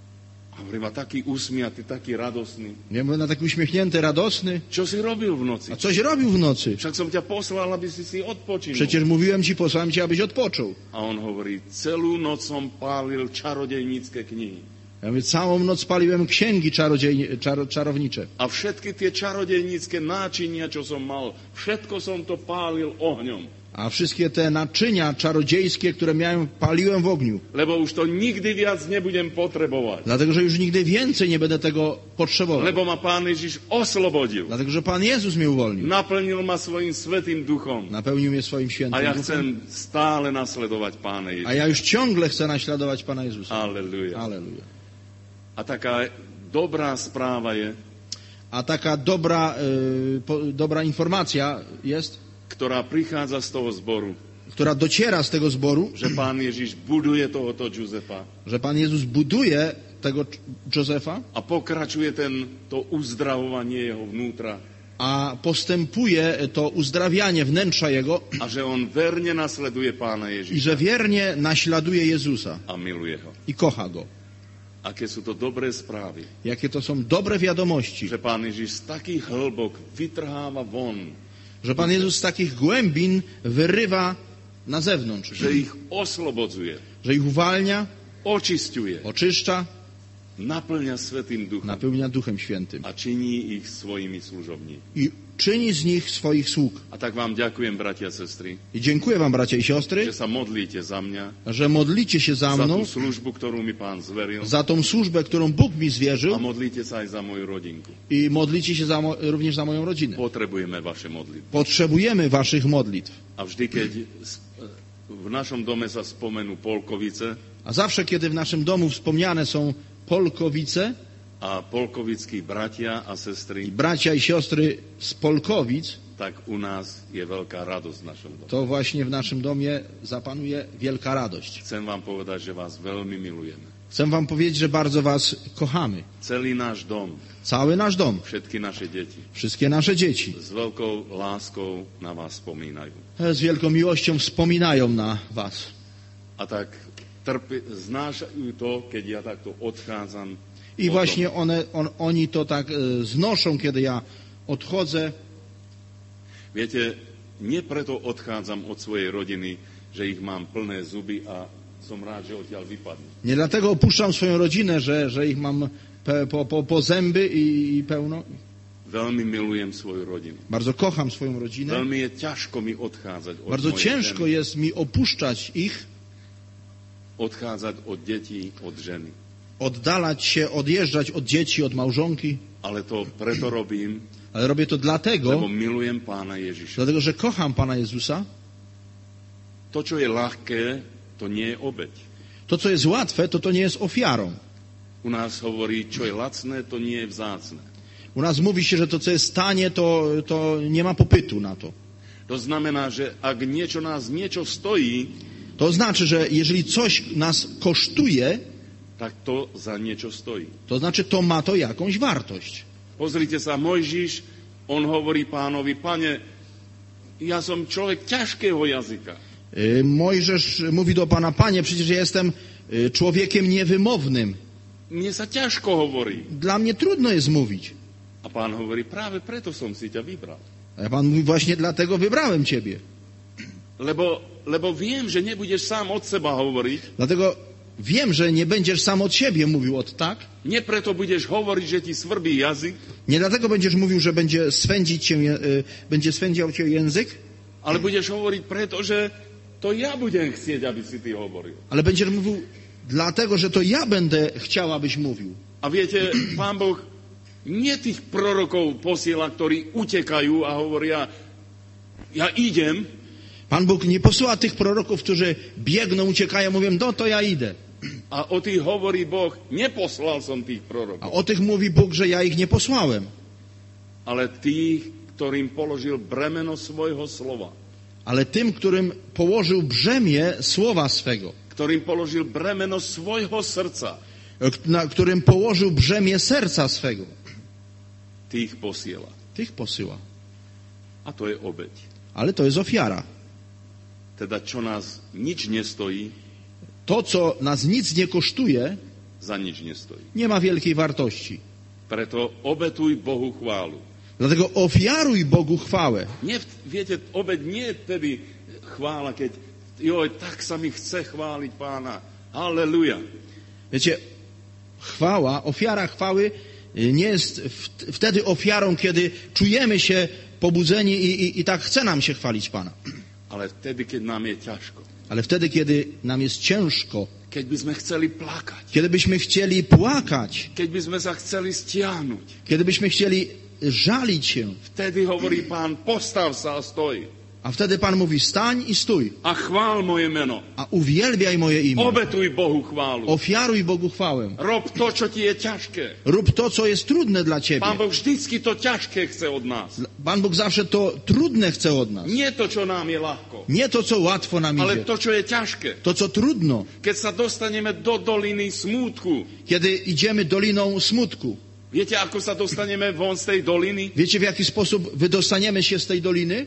S2: A hovorím, a taký usmiatý, taký radosný.
S1: Nie byłem na taki uśmiechnięty, radosny.
S2: Čo si robil v noci?
S1: A coś robił w nocy.
S2: Však som ťa poslal, aby si si odpočinul.
S1: Przecież mówiłem ci, posłałem cię, abyś odpoczął.
S2: A on hovorí, celú noc som pálil čarodejnícke knihy.
S1: Ja mówię, całą noc paliłem księgi czarodziej, czar, czarownicze.
S2: A všetky tie čarodejnícke náčinia, čo som mal, všetko som to pálil ohňom.
S1: A wszystkie te naczynia czarodziejskie, które miałem, paliłem w ogniu.
S2: Lebo už to nikdy viac nebudem potrebovať.
S1: Dlatego, że już nigdy więcej nie będę tego potrzebował.
S2: Lebo ma Pán Ježiš oslobodil.
S1: Dlatego, że Pan Jezus mnie uwolnił.
S2: Naplnil ma svojim svätým duchom.
S1: Napełnił mnie swoim
S2: A
S1: świętym
S2: ja
S1: duchem.
S2: chcem stále nasledovať Pána
S1: A
S2: Ježiša.
S1: ja już ciągle chcę naśladować Pana Jezusa.
S2: Aleluja.
S1: Aleluja.
S2: A taká dobrá správa je,
S1: A taka dobra, y, po, dobra informacja jest,
S2: ktorá prichádza z toho zboru,
S1: która dociera z tego zboru,
S2: že Pán Ježiš buduje tohoto Josefa
S1: że Pan Jezus buduje tego Józefa,
S2: a pokračuje ten, to uzdravovanie jeho vnútra
S1: a postępuje to uzdrawianie wnętrza jego
S2: a že on verne nasleduje Pána
S1: i
S2: Ježiša
S1: że wiernie naśladuje Jezusa
S2: a miluje ho.
S1: i kocha go.
S2: Aké sú to dobré správy,
S1: Jakie to są dobre wiadomości,
S2: že Pán Ježiš z takých hĺbok vytrháva von,
S1: że Pan Jezus z takich głębin wyrywa na zewnątrz,
S2: že ich oslobodzuje,
S1: że ich uwalnia,
S2: očisťuje,
S1: oczyszcza,
S2: naplňa Svätým Duchom
S1: napełnia Duchem Świętym
S2: a činí ich svojimi služobníkmi.
S1: i czyni z nich swoich sług.
S2: A tak vám ďakujem, bratia a sestry,
S1: I dziękuję wam, bracia i siostry,
S2: že sa modlíte za mňa,
S1: że modlicie się za
S2: za tú
S1: mną,
S2: službu, ktorú mi Pán zveril
S1: za tą służbę, którą Bóg mi
S2: a
S1: zwierzył
S2: modlíte sa aj za moju rodinku.
S1: i modlicie się za mo- również za moją rodzinę.
S2: Potrebujeme vaše modlitby.
S1: Potrzebujemy waszych modlitw.
S2: A vždy, keď v našom dome sa spomenú Polkovice
S1: A zawsze, kiedy w naszym domu wspomniane są Polkowice,
S2: a polkovickí bratia a
S1: i
S2: sestry,
S1: bracia i siostry z Polkowic,
S2: tak u nás je veľká radosť v našom dome.
S1: to właśnie w naszym domie zapanuje wielka radość.
S2: Chcem vám povedať, že vás veľmi milujeme.
S1: Chcę wam powiedzieć, że bardzo was kochamy.
S2: Celý náš dom,
S1: Cały nasz dom,
S2: všetky naše deti
S1: wszystkie nasze dzieci
S2: s veľkou láskou na vás spomínajú.
S1: z wielką miłością wspominają na was.
S2: A tak trpie, znášajú to, keď ja takto odchádzam.
S1: I
S2: potom.
S1: właśnie one, on, oni to tak e, znoszą, kiedy ja odchodzę.
S2: Viete, nie preto odchádzam od svojej rodiny, že ich mám plné zuby a som rád, že odtiaľ vypadnú.
S1: Nie dlatego opuszczam swoją rodzinę, że, że ich mam pe, po, po, po zęby i, i pełno.
S2: Veľmi milujem svoju rodinu.
S1: Bardzo kocham swoją rodzinę.
S2: Veľmi je ťažko mi odchádzať od
S1: Bardzo
S2: mojej
S1: ciężko
S2: ženy.
S1: jest mi opuszczać ich,
S2: Odchádzať od detí, od ženy.
S1: oddalać się, odjeżdżać od dzieci, od małżonki.
S2: Ale to preto robím,
S1: Ale robię to
S2: lebo
S1: dlatego,
S2: milujem Pána Ježiša.
S1: dlatego że kocham Pana Jezusa.
S2: To, čo je ľahké, to nie je obeť.
S1: To, co jest łatwe, to to nie jest ofiarą.
S2: U nás hovorí, čo je lacné, to nie je vzácne.
S1: U nas mówi się, że to, co jest tanie, to, to nie ma popytu na to.
S2: To znamená, že ak niečo nás niečo stojí,
S1: To znaczy, że jeżeli coś nas kosztuje,
S2: tak to za niečo stojí.
S1: to znaczy to ma to jakąś wartość.
S2: Pozrite sa, Mojžiš, on hovorí Pánovi, Pane, ja som človek ťažkého jazyka.
S1: Yy, Mojżesz mówi do Pana, Panie, przecież ja jestem yy, człowiekiem niewymownym.
S2: Mne sa ťažko hovorí.
S1: Dla mnie trudno jest mówić.
S2: A Pán hovorí, práve preto som si ťa vybral.
S1: A Pan mówi, właśnie dlatego wybrałem Ciebie.
S2: Lebo, lebo viem, že nebudeš sám od seba hovoriť.
S1: Dlatego wiem, że nie będziesz sam od siebie mówił od tak.
S2: Nie preto budeš hovoriť, že ti svrbí jazyk,
S1: Nie dlatego będziesz mówił, że będzie swędzić cię, yy, będzie swędział Cię język,
S2: ale budeš hovoriť preto, že to ja budem chcieť, aby si ty hovoril.
S1: ale będziesz mówił dlatego, że to ja będę chciał, abyś mówił.
S2: A viete, Pán Boh nie tých prorokov posiela, ktorí utekajú a hovoria, ja idem,
S1: Pan Bóg nie posyła tych proroków, którzy biegną, uciekają, mówią, no to ja idę.
S2: a o tých hovorí Boh, neposlal som tých
S1: A
S2: prorokov,
S1: o tych mówi Bóg, że ja ich nie posłałem.
S2: ale tých, ktorým položil bremeno svojho slova,
S1: Ale tym, którym położył brzemię słowa swego,
S2: ktorým položil bremeno svojho srdca,
S1: na którym położył brzemię serca swego,
S2: tých posiela.
S1: tych posyła.
S2: A to je obeť.
S1: Ale to jest ofiara.
S2: Teda, čo nás nič nestojí,
S1: To, co nas nic nie kosztuje,
S2: za nič nestojí.
S1: nie ma wielkiej wartości.
S2: Preto obetuj Bohu chválu.
S1: Dlatego ofiaruj Bogu chwałę.
S2: Nie, viete, obeť nie je vtedy chvála, keď joj, tak sa mi chce chváliť Pána. Halleluja.
S1: Wiecie, chwała, ofiara chwały nie jest w- wtedy ofiarą, kiedy czujemy się pobudzeni i, i, i tak chce nam się chwalić Pana.
S2: Ale vtedy, keď nám je ťažko,
S1: Ale wtedy, kiedy nam jest ciężko,
S2: keď by sme chceli plakať,
S1: kiedy byśmy chcieli płakać,
S2: keď by sme sa chceli stiahnuť,
S1: kiedy byśmy chcieli żalić się,
S2: vtedy hovorí Pán, postav sa a stoj.
S1: A wtedy Pan mówi, stań i stój.
S2: A chvál moje meno.
S1: A uwielbiaj moje imię.
S2: Obetuj Bohu chválu.
S1: Ofiaruj Bogu chwałę.
S2: Rob to, čo ti je ťažké.
S1: Rób to, co jest trudne dla Ciebie.
S2: Pán Boh vždycky to ťažké chce od nás.
S1: Pan Bóg zawsze to trudne chce od nas.
S2: Nie to, čo nám je ľahko,
S1: Nie to, co łatwo nam
S2: ale
S1: idzie.
S2: to, čo je ťažké.
S1: To, co trudno.
S2: Keď sa dostaneme do doliny smútku,
S1: Kiedy idziemy doliną smutku.
S2: viete, ako sa dostaneme von z tej doliny?
S1: Wiecie, w jaki sposób wydostaniemy się z tej doliny?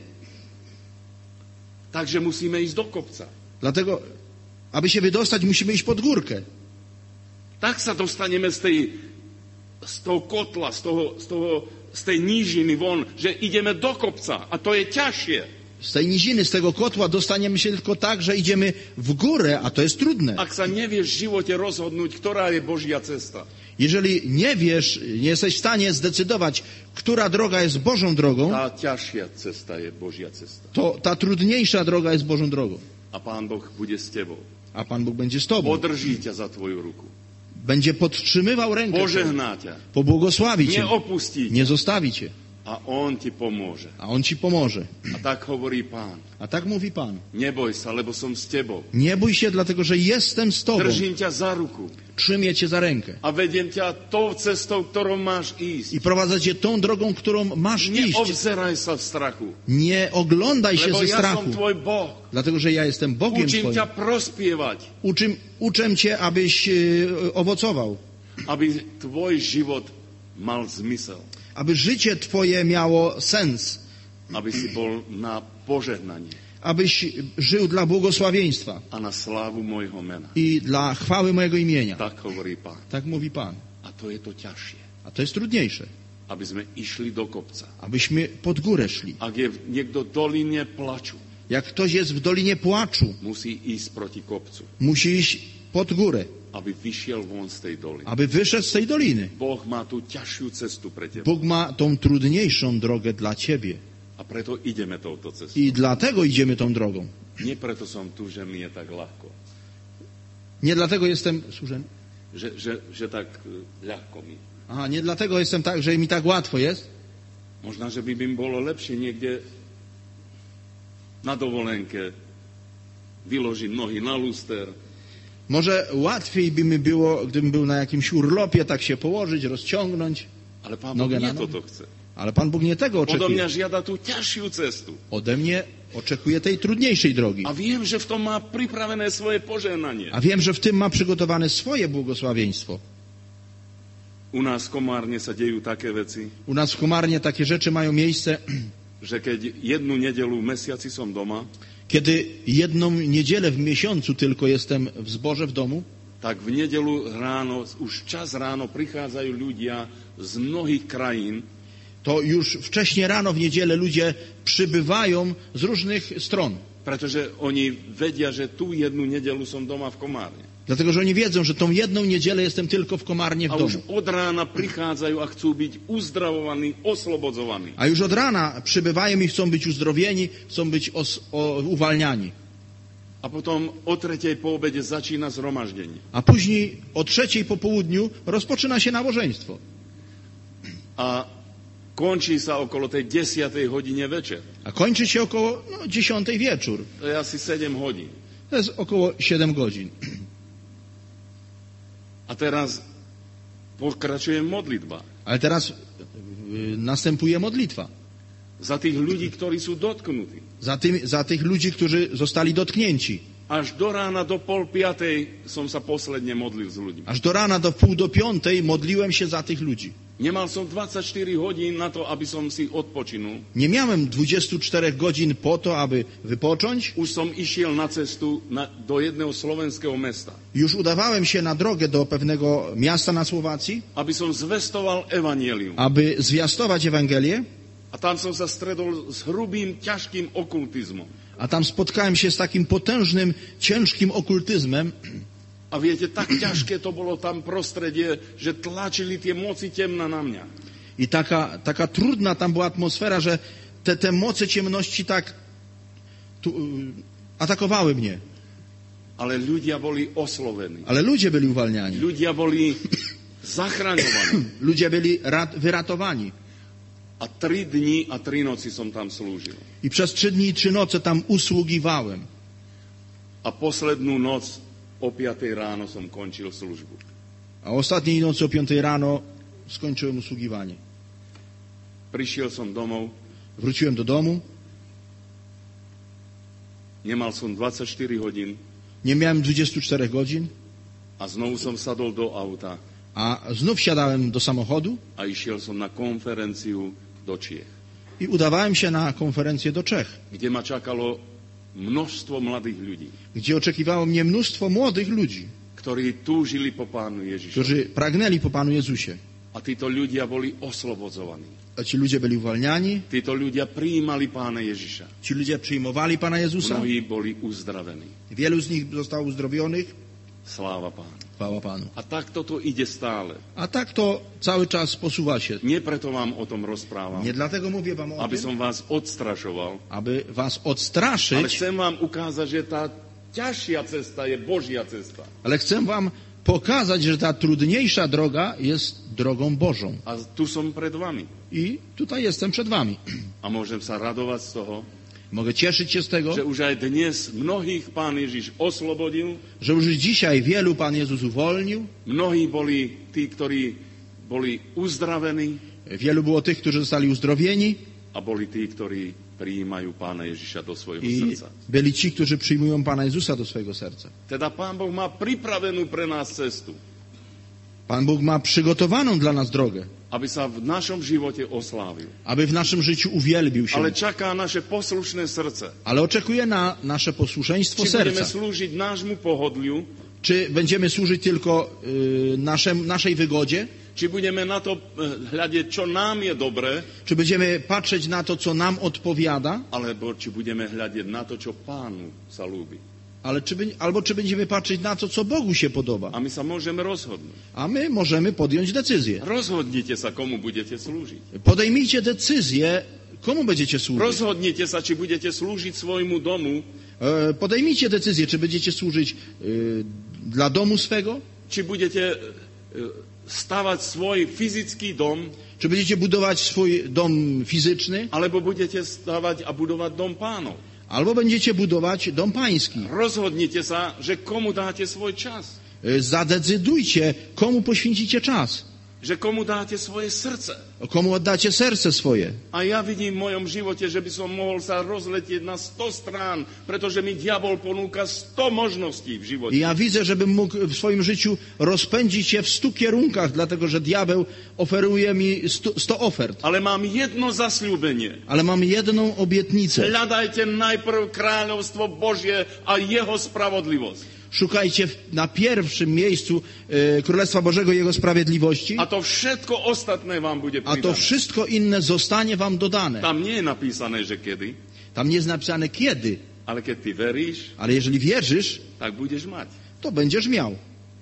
S2: Takže musíme ísť do kopca.
S1: Dlatego, aby się wydostać, musimy iść pod górkę.
S2: Tak sa dostaneme z tej, z toho kotla, z, toho, z, toho, z tej nížiny von, že ideme do kopca. A to je ťažšie.
S1: Z tej niziny, z tego kotła dostaniemy się tylko tak, że idziemy w górę, a to jest trudne.
S2: Ak sa nevieš v živote rozhodnúť, ktorá je Božia cesta,
S1: Jeżeli nie wiesz, nie jesteś w stanie zdecydować, która droga jest Bożą drogą,
S2: tá ťažšia cesta je Božia cesta.
S1: to ta trudniejsza droga jest Bożą drogą.
S2: A Pán Boh bude s tebou.
S1: A Pan Bóg będzie z tobą.
S2: Podrží ťa za tvoju ruku.
S1: Będzie podtrzymywał rękę,
S2: Požehná ťa.
S1: pobłogosławi cię,
S2: Neopustí ťa.
S1: nie zostawi cię,
S2: A On ti pomôže.
S1: a On ci pomoże.
S2: A tak hovorí Pán.
S1: A tak mówi Pan.
S2: Neboj sa, lebo som s tebou.
S1: Nie bój się, dlatego że jestem z tobą.
S2: Držím ťa za ruku.
S1: Trzymię cię za rękę.
S2: A vediem ťa tou cestou, ktorou máš ísť.
S1: I prowadzę cię tą drogą, którą masz iść.
S2: Neobzeraj sa v strachu.
S1: Nie oglądaj się
S2: Lebo
S1: ze
S2: ja som
S1: strachu,
S2: tvoj Boh.
S1: dlatego że ja jestem Bogiem
S2: Učím
S1: twoim.
S2: ťa prospievať,
S1: Uczym, uczę cię, abyś e, owocował,
S2: aby tvoj život mal zmysel.
S1: aby życie twoje miało sens,
S2: Aby si bol na požehnanie
S1: abyś żył dla błogosławieństwa
S2: a na slávu môjho mena.
S1: i dla chwały mojego imienia.
S2: Tak hovorí Pán.
S1: Tak mówi Pan.
S2: A to je to ťažšie.
S1: A to jest trudniejsze,
S2: Aby sme išli do kopca.
S1: abyśmy pod górę szli.
S2: Ak je niekto v doline plaču,
S1: Jak ktoś jest w dolinie płaczu,
S2: musí ísť proti kopcu,
S1: musi iść pod górę,
S2: aby vyšiel von z tej doliny.
S1: aby wyszedł z tej doliny.
S2: Boh má tú ťažšiu cestu pre teba.
S1: Bóg ma tą trudniejszą drogę dla ciebie.
S2: A preto ideme touto cestou.
S1: I dlatego idziemy tą drogą.
S2: Nie preto som tu, že mi je tak ľahko.
S1: Nie dlatego jestem... Służę?
S2: Že, že, že tak e, ľahko mi.
S1: Aha, nie dlatego jestem tak, że mi tak łatwo jest.
S2: Možno, že by mi bolo lepšie niekde na dovolenke vyložiť nohy na luster.
S1: Może łatwiej by mi było, gdybym był na jakimś urlopie, tak się położyć, rozciągnąć.
S2: Ale Pán Boh
S1: Nogę na
S2: nie
S1: nogę.
S2: toto chce.
S1: Ale Pan Bóg nie tego
S2: Odo mňa
S1: oczekuje.
S2: žiada tú ťažšiu cestu.
S1: Ode mnie oczekuje tej trudniejszej drogi.
S2: A viem, že v tom má pripravené svoje požehnanie.
S1: A wiem, że w tym ma przygotowane swoje błogosławieństwo.
S2: U nás v Komárne sa dejú také veci,
S1: U nas w Komarnie takie rzeczy mają miejsce,
S2: že keď jednu nedelu v mesiaci som doma,
S1: kiedy jedną niedzielę w miesiącu tylko jestem w zborze w domu,
S2: tak v nedelu ráno, už čas ráno prichádzajú ľudia z mnohých krajín,
S1: to już wcześnie rano w niedzielę ludzie przybywają z różnych stron.
S2: pretože oni vedia, že tú jednu nedelu som doma v Komárne.
S1: Dlatego, że oni wiedzą, że tą jedną niedzielę jestem tylko w Komarnie w
S2: A už
S1: domu.
S2: od rána prichádzajú a chcú byť uzdravovaní, oslobodzovaní.
S1: A już od rana przybywają i chcą być uzdrowieni, chcą być os, o, uwalniani.
S2: A potom o tretej po obede začína zhromaždenie.
S1: A później o trzeciej po południu rozpoczyna się nabożeństwo.
S2: A končí sa okolo tej desiatej hodine večer.
S1: A kończy się około no, dziesiątej wieczór.
S2: To je asi sedem hodín.
S1: To jest około siedem godzin.
S2: A teraz pokračuje modlitba.
S1: Ale teraz y, następuje modlitwa.
S2: Za tých ľudí, ktorí sú dotknutí.
S1: Za, tym, za tych ludzi, którzy zostali dotknięci.
S2: Až do rána, do pol piatej som sa posledne modlil s ľuďmi.
S1: Aż do rana, do pół do piątej modliłem się za tych ludzi.
S2: Nemal som dvadsaťštyri hodín na to, aby som si odpočinul.
S1: Nie miałem dwudziestu czterech godzin po to, aby wypocząć.
S2: Už som išiel na cestu na, do jedného slovenského mesta,
S1: Już udawałem się na drogę do pewnego miasta na Słowacji,
S2: aby som zvestoval evanjelium.
S1: aby zwiastować Ewangelię,
S2: A tam som sa stredol s hrubým, ťažkým okultizmom.
S1: a tam spotkałem się z takim potężnym, ciężkim okultyzmem.
S2: A viete, tak ťažké to bolo tam prostredie, že tlačili tie moci temna na mňa.
S1: I taka, taka trudna tam była atmosfera, że te, te moce ciemności tak tu, y, atakowały mnie.
S2: Ale ľudia boli oslovení.
S1: Ale ludzie byli uwalniani.
S2: Ľudia boli zachraňovaní.
S1: Ludzie byli rat, wyratowani.
S2: A A tri dni a tri noci som tam slúžil.
S1: I przez trzy dni i trzy noce tam usługiwałem.
S2: A poslednú noc o piatej ráno som končil službu.
S1: A ostatniej nocy o piątej rano skończyłem usługiwanie.
S2: Prišiel som domov,
S1: Wróciłem do domu,
S2: nemal som dvadsaťštyri hodín
S1: nie miałem dwudziestu czterech godzin,
S2: a znovu som sadol do auta
S1: a znów siadałem do samochodu
S2: a išiel som na konferenciu do Čiech,
S1: i udawałem się na konferencję do Czech,
S2: kde ma čakalo množstvo mladých ľudí,
S1: gdzie oczekiwało mnie mnóstwo młodych ludzi,
S2: ktorí túžili po Pánu Ježišovi.
S1: którzy pragnęli po Panu Jezusie.
S2: A títo ľudia boli oslobodzovaní.
S1: A ci ludzie byli uwalniani,
S2: Títo ľudia prijímali Pána Ježiša.
S1: ci ludzie przyjmowali Pana Jezusa,
S2: Mnohí boli uzdravení.
S1: wielu z nich zostało uzdrowionych.
S2: Sláva Pánu.
S1: Chwała Panu.
S2: A tak toto ide stále.
S1: A tak to cały czas posuwa się.
S2: Nie preto vám o tom rozprávam,
S1: Nie dlatego mówię wam o
S2: aby
S1: tym,
S2: som vás odstrašoval,
S1: aby was
S2: ale
S1: odstraszyć,
S2: chcem vám ukázať, že tá ťažšia cesta je Božia cesta.
S1: ale chcę wam pokazać, że ta trudniejsza droga jest drogą Bożą.
S2: A tu som pred vami.
S1: I tutaj jestem przed wami.
S2: A môžem sa radovať z toho,
S1: Mogę cieszyć się z tego,
S2: že už aj dnes mnohých Pán Ježiš oslobodil,
S1: że już dzisiaj wielu Pan Jezus uwolnił,
S2: mnohí boli tí, ktorí boli uzdravení
S1: wielu było tych, którzy zostali uzdrowieni
S2: a boli tí, ktorí prijímajú Pána Ježiša do svojho
S1: i
S2: srdca.
S1: byli ci, którzy przyjmują Pana Jezusa do swojego serca.
S2: Teda Pán Boh má pripravenú pre nás cestu,
S1: Pan Bóg ma przygotowaną dla nas drogę,
S2: aby sa v našom živote oslávil.
S1: aby w naszym życiu uwielbił się,
S2: Ale čaká naše poslušné srdce.
S1: ale oczekuje na nasze posłuszeństwo
S2: Či budeme
S1: serca.
S2: slúžiť nášmu pohodliu,
S1: Czy będziemy służyć tylko y, naszem, naszej wygodzie,
S2: či budeme na to eh, hľadiť, čo nám je dobré,
S1: czy będziemy patrzeć na to, co nam odpowiada,
S2: alebo či budeme hľadiť na to, čo Pánu sa ľúbi.
S1: ale czy, by- albo czy będziemy patrzeć na to, co Bogu się podoba.
S2: A my sa môžeme rozhodnúť.
S1: A my możemy podjąć decyzję.
S2: Rozhodnite sa, komu budete slúžiť.
S1: Podejmijcie decyzję, komu będziecie służyć.
S2: Rozhodnite sa, či budete slúžiť svojmu domu,
S1: E, Podejmijcie decyzję, czy będziecie służyć y, dla domu swego,
S2: či budete eh, stavať svoj fyzický dom,
S1: czy będziecie budować swój dom fizyczny,
S2: alebo budete stavať a budovať dom Pánov.
S1: albo będziecie budować dom pański.
S2: Rozhodnite sa, že komu dáte svoj čas.
S1: E, Zadecydujcie, komu poświęcicie czas,
S2: Že komu dáte svoje srdce.
S1: komu oddacie serce swoje.
S2: A ja vidím v mojom živote, že by som mohol sa rozletieť na sto strán, pretože mi diabol ponúka sto možností v živote.
S1: I ja widzę, żebym mógł w swoim życiu rozpędzić się w stu kierunkach, dlatego że diabeł oferuje mi stu, sto ofert.
S2: Ale mám jedno zasľúbenie.
S1: Ale mam jedną obietnicę.
S2: Hľadajte najprv kráľovstvo Božie a jeho spravodlivosť.
S1: Szukajcie w- na pierwszym miejscu e, Królestwa Bożego i Jego sprawiedliwości,
S2: A to všetko ostatné vám bude
S1: a to
S2: pridané.
S1: wszystko inne zostanie wam dodane.
S2: Tam nie je napísané, že kedy,
S1: Tam nie jest napisane kiedy,
S2: ale keď ty veríš,
S1: ale jeżeli wierzysz,
S2: tak budeš mať.
S1: to będziesz miał.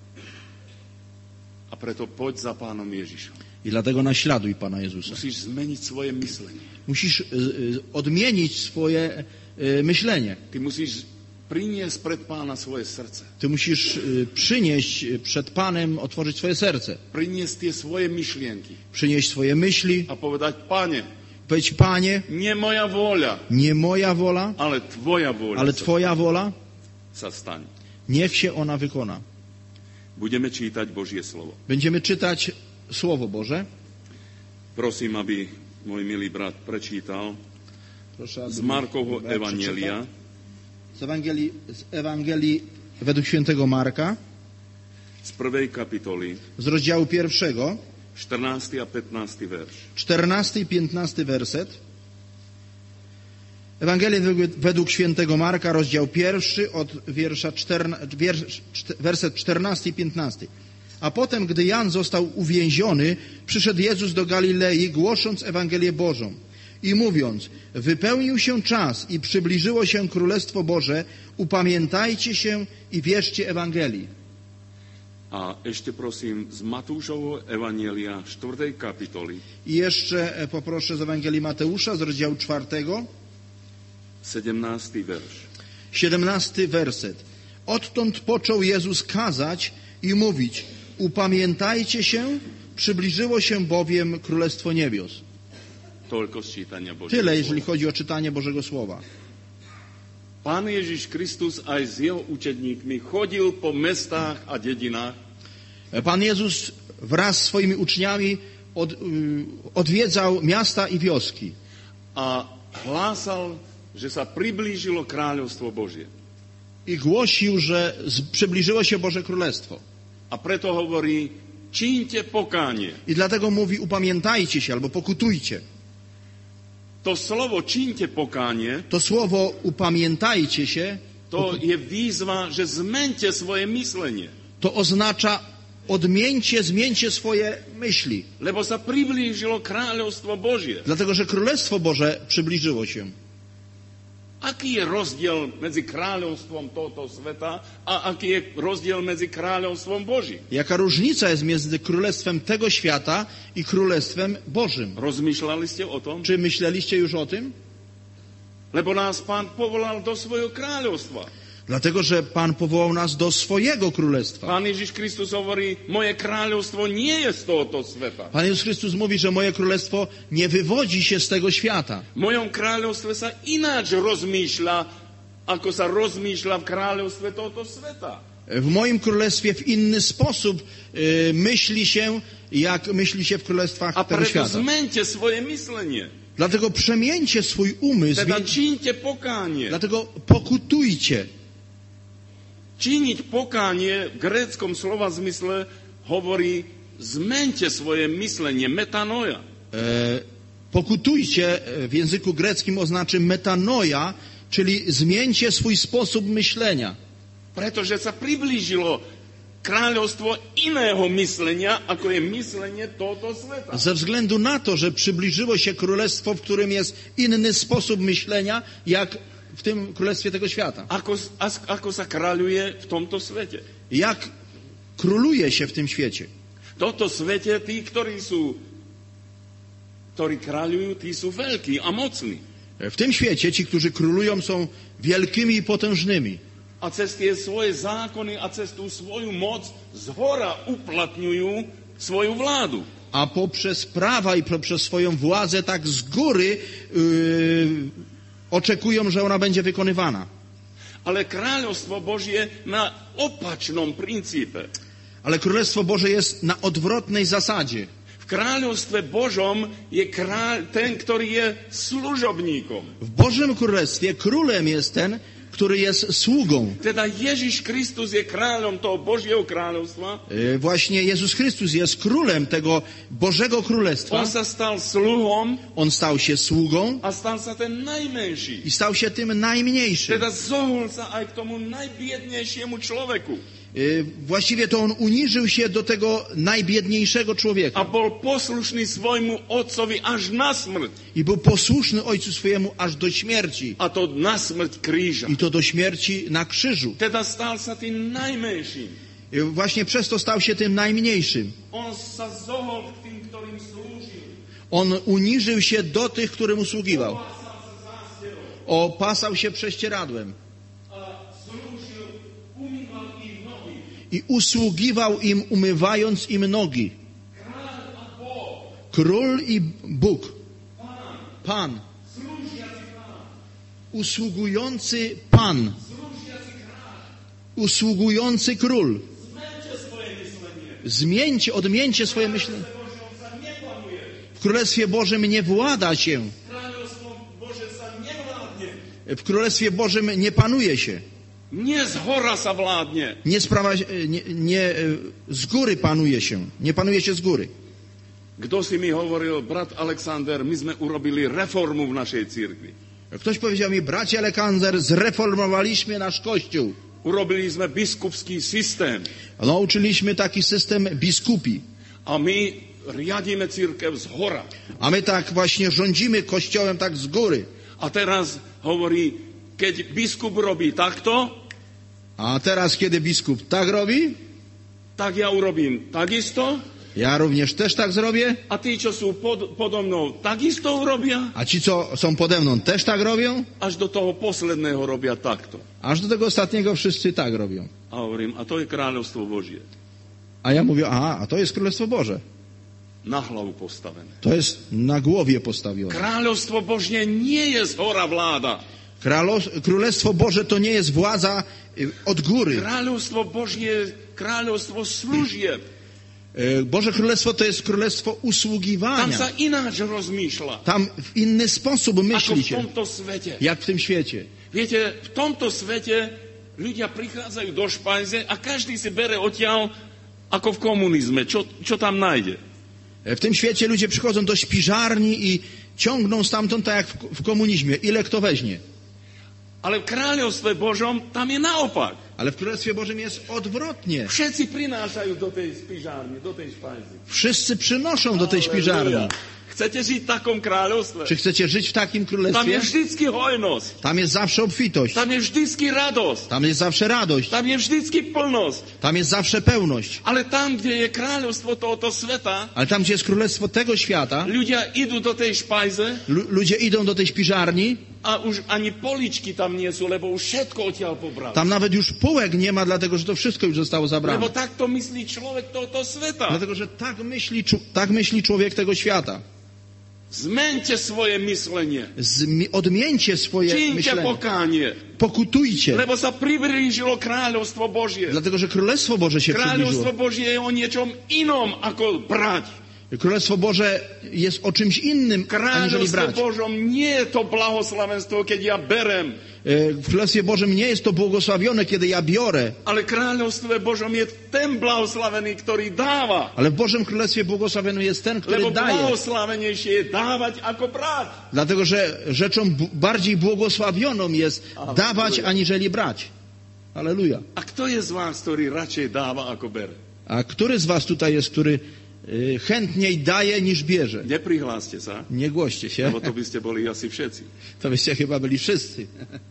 S2: A preto poď za Pánom Ježišom.
S1: I dlatego naśladuj Pana Jezusa.
S2: Musíš zmeniť svoje myslenie.
S1: Musisz e, e, odmienić swoje e, myślenie.
S2: Ty musíš priniesť pred Pána svoje srdce.
S1: Ty musisz e, przynieść e, przed Panem, otworzyć swoje serce.
S2: Priniesť tie svoje myšlienky
S1: Przynieść swoje myśli.
S2: a povedať, Pane,
S1: Powiedz, Panie,
S2: nie moja vôľa,
S1: nie moja wola,
S2: ale Tvoja vôľa
S1: ale
S2: sa,
S1: Twoja wola,
S2: sa stane.
S1: niech się ona wykona.
S2: Budeme čítať Božie slovo.
S1: Będziemy czytać Słowo Boże.
S2: Prosím, aby môj milý brat prečítal
S1: Proszę,
S2: z Markovho Evangelia,
S1: Z Ewangelii, z Ewangelii według świętego Marka,
S2: z prvej kapitoly,
S1: z rozdziału pierwszego,
S2: štrnásty a pätnásty verš.
S1: czternasty i piętnasty werset. Ewangelia według, według świętego Marka, rozdział pierwszy, od wiersza czterna, wiersz, czte- werset czternasty i piętnasty. A potem, gdy Jan został uwięziony, przyszedł Jezus do Galilei, głosząc Ewangelię Bożą i mówiąc, wypełnił się czas i przybliżyło się Królestwo Boże, upamiętajcie się i wierzcie Ewangelii.
S2: A ešte prosím z Matúšovho Evangelia štvrtej kapitoly,
S1: I jeszcze e, poproszę z Ewangelii Mateusza, z rozdziału czwartego,
S2: sedemnásty verš.
S1: siedemnasty werset. Odtąd począł Jezus kazać i mówić, upamiętajcie się, przybliżyło się bowiem Królestwo Niebios.
S2: toľko z čítania Božieho
S1: Tyle, jeżeli
S2: slova.
S1: chodzi o czytanie Bożego Słowa.
S2: Pán Ježiš Kristus aj s jeho učedníkmi chodil po mestách a dedinách
S1: Pan Jezus wraz z swoimi uczniami od, y, odwiedzał miasta i wioski
S2: a hlásal, že sa priblížilo kráľovstvo Božie.
S1: i głosił, że z, przybliżyło się Boże Królestwo.
S2: A preto hovorí, čiňte pokánie.
S1: I dlatego mówi, upamiętajcie się albo pokutujcie.
S2: To slovo čiňte pokánie,
S1: To słowo upamiętajcie się,
S2: to je výzva, že zmente svoje myslenie.
S1: to oznacza odmieńcie, zmieńcie swoje myśli.
S2: Lebo sa priblížilo kráľovstvo Božie.
S1: Dlatego, że Królestwo Boże przybliżyło się.
S2: Aký je rozdiel medzi kráľovstvom tohto sveta a aký je rozdiel medzi kráľovstvom Božím?
S1: Jaka różnica jest między Królestwem tego świata i Królestwem Bożym?
S2: Rozmýšľali ste o tom?
S1: Czy myśleliście już o tym?
S2: Lebo nás Pán povolal do svojho kráľovstva.
S1: Dlatego, że Pan powołał nas do swojego Królestwa.
S2: Pán Ježiš Kristus hovorí, moje kráľovstvo nie je z tohoto sveta.
S1: Pan Jezus Chrystus mówi, że moje Królestwo nie wywodzi się z tego świata.
S2: V mojom kráľovstve sa ináč rozmýšľa, ako sa rozmýšľa v kráľovstve tohoto sveta.
S1: W moim Królestwie w inny sposób y, myśli się, jak myśli się w Królestwach
S2: A
S1: tego
S2: preto
S1: świata.
S2: zmente svoje myslenie.
S1: Dlatego przemieńcie swój umysł,
S2: Teda
S1: więc,
S2: čiňte pokánie.
S1: dlatego pokutujcie.
S2: Činiť pokánie v gréckom slova zmysle hovorí zmente svoje myslenie, metanoja.
S1: E, pokutujcie e, w języku greckim oznacza metanoja, czyli zmieńcie swój sposób myślenia.
S2: Pretože sa priblížilo kráľovstvo iného myslenia, ako je myslenie tohoto sveta.
S1: Ze względu na to, że przybliżyło się królestwo, w którym jest inny sposób myślenia, jak w tym królestwie tego świata.
S2: Ako, ako sa kráľuje v tomto svete.
S1: Jak króluje się w tym świecie.
S2: V tomto svete tí, ktorí sú, ktorí kráľujú, tí sú veľkí a mocní.
S1: W tym świecie ci, którzy królują, są wielkimi i potężnymi.
S2: A cez tie svoje zákony a cez tú svoju moc zhora uplatňujú svoju vládu.
S1: A poprzez prawa i poprzez swoją władzę tak z góry yy, oczekują, że ona będzie wykonywana.
S2: Ale kráľovstvo Božie na opačnom princípe.
S1: Ale Królestwo Boże jest na odwrotnej zasadzie.
S2: V kráľovstve Božom je kráľ ten, ktorý je služobníkom.
S1: W Bożym Królestwie królem jest ten, który jest sługą.
S2: Teda Ježiš Kristus je kráľom toho Božieho kráľovstva.
S1: Yy, Właśnie Jezus Chrystus jest królem tego Bożego Królestwa.
S2: On sa stal sluhom
S1: On stał się sługą
S2: a stal sa ten najmenší.
S1: i stał się tym najmniejszym.
S2: Teda zohol sa aj k tomu najbiednejšiemu človeku.
S1: Yy, Właściwie to on uniżył się do tego najbiedniejszego
S2: A
S1: człowieka
S2: bol poslušný svojmu otcovi až na smrť.
S1: i był posłuszny ojcu swojemu aż do śmierci.
S2: A to na smrť kríža.
S1: I to do śmierci na krzyżu.
S2: Teda stal sa tým najmenším.
S1: I właśnie przez to stał się tym najmniejszym.
S2: On sa zohol k tým, ktorým slúžil.
S1: On uniżył się do tych, którym usługiwał. Opasał się prześcieradłem. I usługiwał im, umywając im nogi. Król i Bóg. Pan. Usługujący Pan. Usługujący Król. Zmieńcie, odmieńcie swoje myślenie. W Królestwie Bożym nie włada się. W Królestwie Bożym nie panuje się.
S2: Nie z hora sa vládne.
S1: Nie, sprawa, nie, nie z góry panuje się. Nie panuje się z góry.
S2: Kto si mi hovoril, brat Alexander, my sme urobili reformu v našej cirkvi.
S1: Ktoś powiedział mi, bracie Aleksander, zreformowaliśmy nasz kościół.
S2: Urobili sme biskupský systém.
S1: Nauczyliśmy taki system biskupi.
S2: A my riadíme cirkev z hora.
S1: A my tak właśnie rządzimy kościołem tak z góry.
S2: A teraz hovorí, keď biskup robí takto,
S1: A teraz, kiedy biskup tak robi,
S2: tak ja urobím takisto.
S1: ja również też tak zrobię.
S2: A tí, čo sú pod, podo mnou, takisto urobia.
S1: A ci, co są pode mną, też tak robią.
S2: Až do toho posledného robia takto.
S1: Aż do tego ostatniego wszyscy tak robią.
S2: A hovorím, a to je kráľovstvo Božie.
S1: A ja mówię, aha, a to jest Królestwo Boże.
S2: na hlavu postavené.
S1: To jest na głowie postawione.
S2: Kráľovstvo Božie nie jest hora vláda.
S1: Królestwo Boże to nie jest władza od góry.
S2: Kráľovstvo Božie, kráľovstvo služieb.
S1: Boże Królestwo to jest królestwo
S2: Tam
S1: usługiwania.
S2: sa ináč rozmýšľa.
S1: Tam w inny sposób
S2: Ako v
S1: myślicie,
S2: tomto svete.
S1: jak w tym świecie.
S2: Viete, v tomto svete ľudia prichádzajú do špajze a každý si bere odtiaľ ako v komunizme. Čo, čo tam nájde?
S1: W tym świecie ludzie przychodzą do śpiżarni i ciągną stamtąd tak jak w, w komunizmie. Ile kto weźmie.
S2: Ale v kráľovstve Božom tam je naopak.
S1: Ale w Królestwie Bożym jest odwrotnie.
S2: Všetci prinášajú do tej spižárny, do tej špajzy.
S1: Wszyscy przynoszą do tej śpiżarni.
S2: Chcete žiť v takom kráľovstve?
S1: Czy chcecie żyć w takim
S2: Tam
S1: królestwie?
S2: je vždycky hojnosť.
S1: Tam jest zawsze obfitość.
S2: Tam je vždycky radosť.
S1: Tam jest zawsze radość.
S2: Tam je vždycky plnosť.
S1: Tam jest zawsze pełność.
S2: Ale tam, kde je kráľovstvo tohoto sveta,
S1: Ale tam, gdzie jest królestwo tego świata,
S2: ľudia idú do tej špajze
S1: lu- ludzie idą do tej śpiżarni,
S2: a už ani poličky tam nie sú, lebo už všetko odtiaľ pobrali.
S1: tam nawet już półek nie ma, dlatego że to wszystko już zostało
S2: Lebo
S1: zabrane.
S2: takto myslí človek tohoto sveta.
S1: Dlatego, że tak myśli, czu- tak myśli człowiek tego świata.
S2: Zmeňte svoje myslenie.
S1: Zmi- odmieńcie swoje
S2: Čiňte
S1: myślenie.
S2: pokánie.
S1: Pokutujcie.
S2: Lebo sa priblížilo kráľovstvo Božie.
S1: Dlatego, że Królestwo Boże się
S2: Kráľovstvo
S1: przybliżyło.
S2: Božie je o niečom inom ako brať.
S1: Królestwo Boże jest o czymś innym, aniżeli
S2: Kráľovstvo
S1: brać.
S2: Božom nie je to blahoslavenstvo, keď ja berem.
S1: E, W Królestwie Bożym nie jest to błogosławione, kiedy ja biorę,
S2: Ale kráľovstve Božom je ten blahoslavený, ktorý dáva.
S1: ale w Bożym Królestwie błogosławiony jest ten, który
S2: Lebo
S1: daje.
S2: blahoslavenejšie je dávať ako brať.
S1: Dlatego, że rzeczą b- bardziej błogosławioną jest dawać, aniżeli brać. Halleluja.
S2: A kto je z vás, ktorý radšej dáva ako bere?
S1: A który z was tutaj jest, który y, chętniej daje niż bierze?
S2: Neprihláste sa,
S1: Nie głoście się,
S2: lebo to by ste boli asi všetci.
S1: to byście chyba byli wszyscy.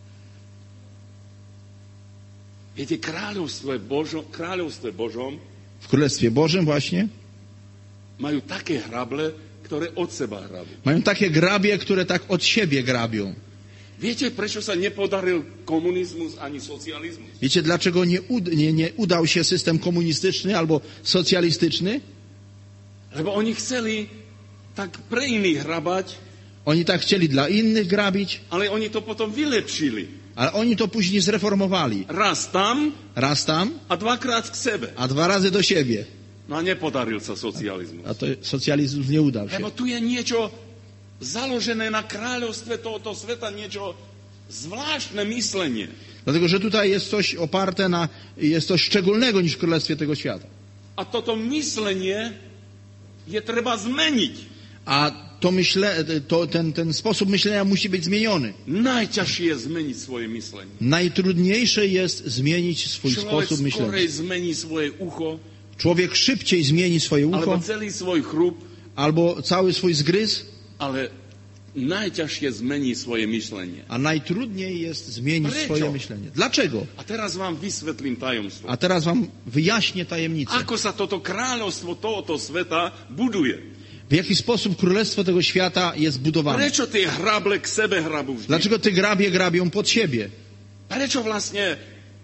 S2: Viete, kráľovstve Božom, kráľovstve Božom
S1: W Królestwie Bożym właśnie
S2: majú také hrable, ktoré od seba hrabú.
S1: mają takie grabie, które tak od siebie grabią.
S2: Viete, prečo sa nepodaril komunizmus ani socializmus?
S1: Wiecie, dlaczego nie, ud- nie, nie udał się system komunistyczny albo socjalistyczny?
S2: Lebo oni chceli tak pre iných hrabať,
S1: Oni tak chcieli dla innych grabić,
S2: ale oni to potom vylepšili.
S1: ale oni to później zreformowali.
S2: Raz tam
S1: Raz tam,
S2: a dvakrát k sebe.
S1: a dwa razy do siebie.
S2: No a nepodaril sa socializmus.
S1: A to socjalizm nie udał się.
S2: Lebo tu je niečo založené na kráľovstve tohoto sveta, niečo zvláštne myslenie.
S1: Dlatego, że tutaj jest coś oparte na, jest coś szczególnego niż w Królestwie tego świata.
S2: A toto myslenie je treba zmeniť.
S1: A to myśle, to, ten, ten sposób myślenia musi być zmieniony.
S2: Najťažšie je zmeniť svoje myslenie.
S1: Najtrudniejsze jest zmienić swój
S2: Človek
S1: sposób myślenia.
S2: skorej zmení svoje ucho,
S1: Człowiek szybciej zmieni swoje
S2: alebo
S1: ucho,
S2: celý svoj chrup,
S1: albo cały swój zgryz,
S2: ale najťažšie zmení svoje myslenie.
S1: a najtrudniej jest zmienić
S2: Prečo?
S1: swoje myślenie. Dlaczego?
S2: A teraz vám vysvetlím tajomstvo.
S1: A teraz wam wyjaśnię tajemnicę.
S2: Ako sa toto kráľovstvo tohoto sveta buduje?
S1: W jaki sposób królestwo tego świata jest budowane.
S2: Prečo tie hrable k sebe hrabú vždy?
S1: Dlaczego te grabie grabią pod siebie?
S2: Prečo vlastne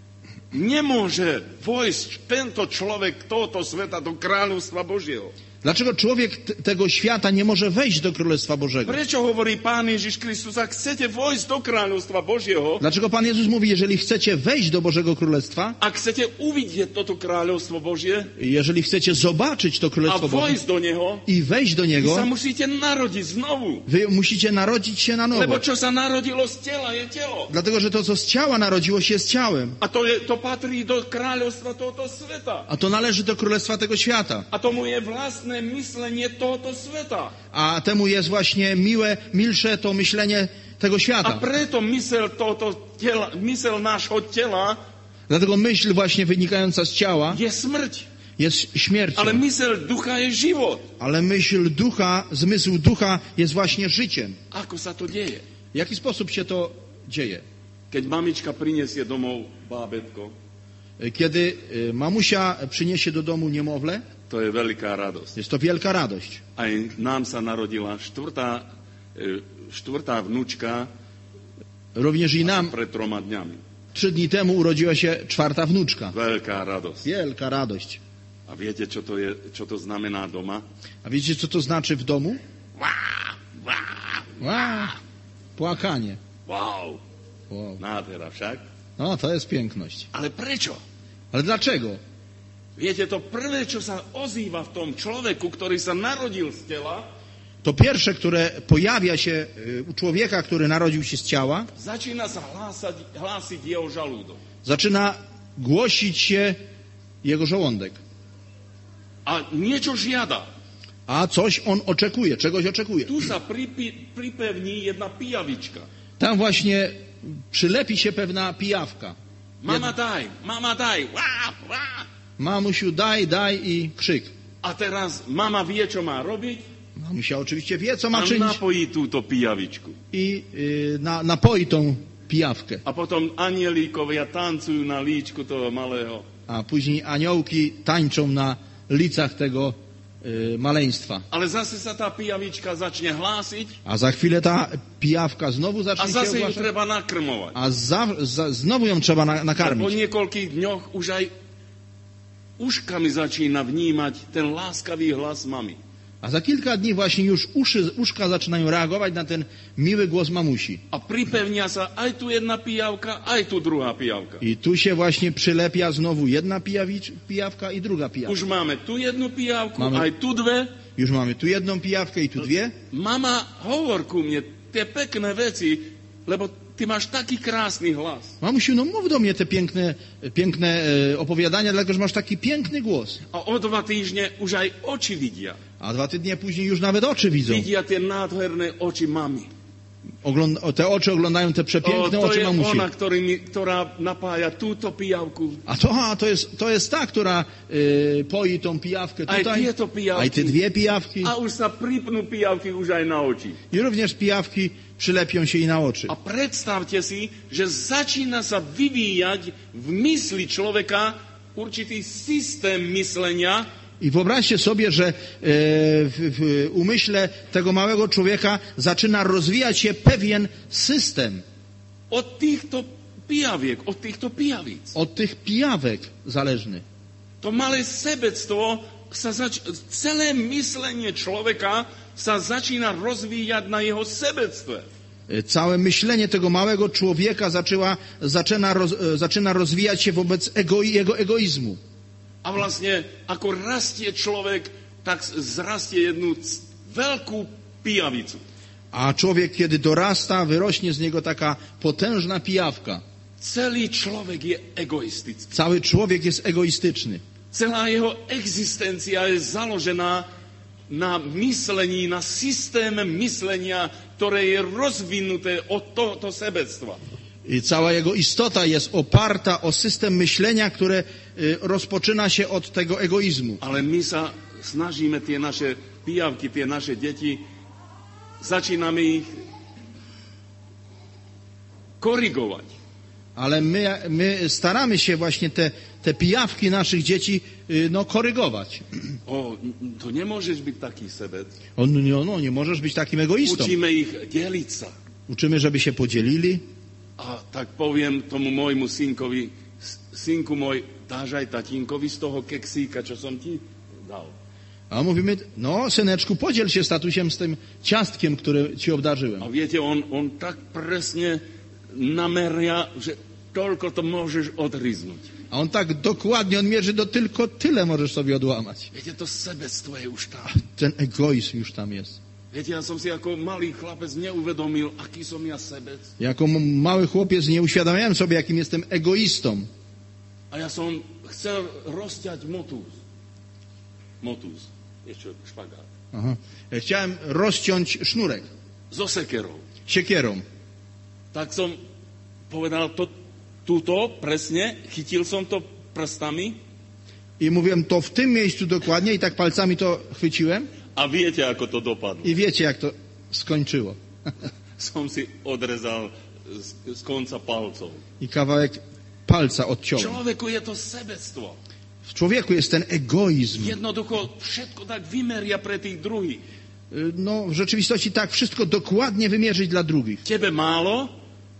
S2: nemôže vojsť tento človek tohoto sveta do kráľovstva Božieho?
S1: Dlaczego człowiek t- tego świata nie może wejść do Królestwa Bożego?
S2: Prečo hovorí Pán Ježiš Kristus, ak chcete vojsť do kráľovstva Božieho,
S1: Dlaczego Pan Jezus mówi, jeżeli chcecie wejść do Bożego Królestwa,
S2: ak chcete uvidieť toto kráľovstvo Božie
S1: jeżeli chcecie zobaczyć to
S2: a
S1: Królestwo Boże
S2: vojsť do neho,
S1: i wejść do
S2: vy
S1: Niego,
S2: sa musíte narodiť znovu.
S1: wy musicie narodzić się na
S2: Lebo
S1: nowo.
S2: čo sa narodilo z tela, je telo.
S1: Dlatego, że to, co z ciała narodziło się z ciałem,
S2: A to, je, to patrí do kráľovstva tohoto sveta.
S1: a to należy do Królestwa tego świata.
S2: A tomu je vlastné myslenie tohoto sveta.
S1: A temu jest właśnie miłe, milsze to myślenie tego
S2: A
S1: świata.
S2: preto mysel tohoto tela, mysel nášho tela
S1: Dlatego myśl właśnie wynikająca z ciała
S2: je smrť.
S1: jest śmiercią.
S2: Ale mysel ducha je život.
S1: Ale myśl ducha, zmysł ducha jest właśnie życiem.
S2: Ako sa to deje?
S1: W jaki sposób się to dzieje?
S2: Keď mamička prinesie domov bábätko,
S1: Kiedy y, mamusia przyniesie do domu niemowlę,
S2: to je veľká radosť.
S1: jest to wielka radość.
S2: Aj nám sa narodila štvrtá, e, štvrtá vnúčka
S1: Również i nam
S2: pred troma dňami.
S1: trzy dni temu urodziła się czwarta wnuczka.
S2: Veľká radosť.
S1: Wielka radość.
S2: A viete, čo to, je, čo to znamená doma?
S1: A wiecie, co to znaczy w domu?
S2: Vá, vá,
S1: Ła, płakanie.
S2: wow,
S1: Wow.
S2: nádhera však.
S1: No, to jest piękność.
S2: Ale prečo?
S1: Ale dlaczego?
S2: Viete, to prvé, čo sa ozýva v tom človeku, ktorý sa narodil z tela,
S1: To pierwsze, które pojawia się y, u człowieka, który narodził się z ciała,
S2: začína sa hlásať, hlásiť jeho žalúdok.
S1: zaczyna głosić się jego żołądek.
S2: A niečo žiada.
S1: A coś on oczekuje, czegoś oczekuje.
S2: Tu sa pripi, pripevní jedna pijavička.
S1: Tam właśnie przylepi się pewna pijawka.
S2: Mama daj, mama daj, vá, vá.
S1: Mamusiu, daj, daj i krzyk.
S2: A teraz mama vie, čo má robiť
S1: Mamusia oczywiście wie, co ma
S2: a
S1: czynić
S2: napojí túto pijavičku.
S1: i y, na, napoi tą pijawkę.
S2: A potom anielíkovia tancujú na líčku toho malého.
S1: A później aniołki tańczą na licach tego y, maleństwa.
S2: Ale zase sa tá pijavička začne hlásiť
S1: A za chwilę ta pijawka znowu
S2: a
S1: zacznie się
S2: zase ju
S1: ogłaszać.
S2: treba nakrmovať.
S1: A za, za, znowu ją trzeba na,
S2: A po
S1: nakarmić.
S2: niekoľkých dňoch už aj uškami začína vnímať ten láskavý hlas mamy.
S1: A za kilka dni właśnie już uszy, uszka zaczynają reagować na ten miły głos mamusi.
S2: A pripevnia sa aj tu jedna pijavka, aj tu druhá pijavka.
S1: I tu się właśnie przylepia znowu jedna pijawicz, pijawka i druga pijawka.
S2: Už máme tu jednu pijavku,
S1: Máme-
S2: aj tu dve.
S1: Już mamy tu jedną pijawkę i tu dwie.
S2: Mama, hovor ku mne tie pekné veci, lebo ty máš taký krásny hlas.
S1: Mamusiu, no mów do mnie te piękne, piękne e, opowiadania, dlatego że masz taki piękny głos.
S2: A o dva týždne už aj oči vidia.
S1: A dwa tygodnie później już nawet oczy widzą.
S2: Vidia tie nádherné oči mamy.
S1: Ogląd o, te oczy oglądają te
S2: O,
S1: przepiękne
S2: to
S1: oczy
S2: je
S1: mamusi.
S2: ona, ktorý mi, ktorá napája túto pijavku.
S1: A to, a to, jest, to jest ta, która y, poi tą pijawkę
S2: Aj
S1: tutaj.
S2: tieto
S1: A i te
S2: pijavky.
S1: dwie pijawki.
S2: A už sa pripnú pijavky už aj na oči.
S1: I również pijawki przylepią się i na oczy.
S2: A predstavte si, že začína sa vyvíjať v mysli človeka určitý systém myslenia,
S1: I wyobraźcie sobie, że e, w, w umyśle tego małego człowieka zaczyna rozwijać się pewien system
S2: od týchto pijaviek, od týchto pijavíc.
S1: od tych pijawek zależny.
S2: To malé sebectvo, sa zač- celé myslenie človeka sa začína rozvíjať na jeho sebectve.
S1: E, Całe myślenie tego małego człowieka zaczęła, zaczyna, roz, e, zaczyna rozwijać się wobec ego, jego egoizmu.
S2: A vlastne, ako rastie človek, tak zrastie jednu c- veľkú pijavicu.
S1: A człowiek, kiedy dorasta, wyrośnie z niego taka potężna pijawka.
S2: Celý človek je egoistický.
S1: Cały człowiek jest egoistyczny.
S2: Celá jeho existencia je založená na myslení, na systéme myslenia, ktoré je rozvinuté od tohoto sebectva.
S1: I cała jego istota jest oparta o system myślenia, które y, rozpoczyna się od tego egoizmu.
S2: Ale my sa snažíme tie naše pijavky, tie naše deti, začíname ich korigovať.
S1: Ale my, my staramy się właśnie te, te pijawki naszych dzieci y, no, korygować.
S2: O, to nemôžeš byť taký sebec.
S1: On, no, no, nie możesz być takim egoistą.
S2: Učíme ich deliť sa.
S1: Uczymy, żeby się podzielili.
S2: A tak poviem tomu môjmu synkovi, synku môj, dáš aj tatínkovi z toho keksíka, čo som ti dal.
S1: A mówimy, no syneczku, podziel się statusem z tym ciastkiem, które ci obdarzyłem.
S2: A viete, on, on tak presne nameria, že toľko to môžeš odriznúť.
S1: A on tak dokładnie, on mierzy do tylko tyle możesz sobie odłamać.
S2: Viete, to sebectvo je už tam.
S1: Ten egoizm już tam jest.
S2: Viete, ja som si ako malý chlapec neuvedomil, aký som ja sebec.
S1: Jako m- mały chłopiec nie uświadamiałem sobie, jakim jestem egoistą.
S2: A ja som chcel rozťať motúz. Motúz. Ešte špagát.
S1: Aha. Ja chciałem rozciąć sznurek
S2: So sekerou.
S1: siekierą.
S2: Tak som povedal to, túto presne, chytil som to prstami
S1: I mówiłem to w tym miejscu dokładnie i tak palcami to chwyciłem.
S2: a viete, ako to dopadlo.
S1: I wiecie, jak to skończyło.
S2: Som si odrezal z, z konca palcov.
S1: I kawałek palca odciąłem.
S2: Človeku je to sebectvo.
S1: W człowieku jest ten egoizm.
S2: Jednoducho všetko tak vymeria pre tých druhých.
S1: Y, No, w rzeczywistości tak wszystko dokładnie wymierzyć dla drugich.
S2: Tebe málo,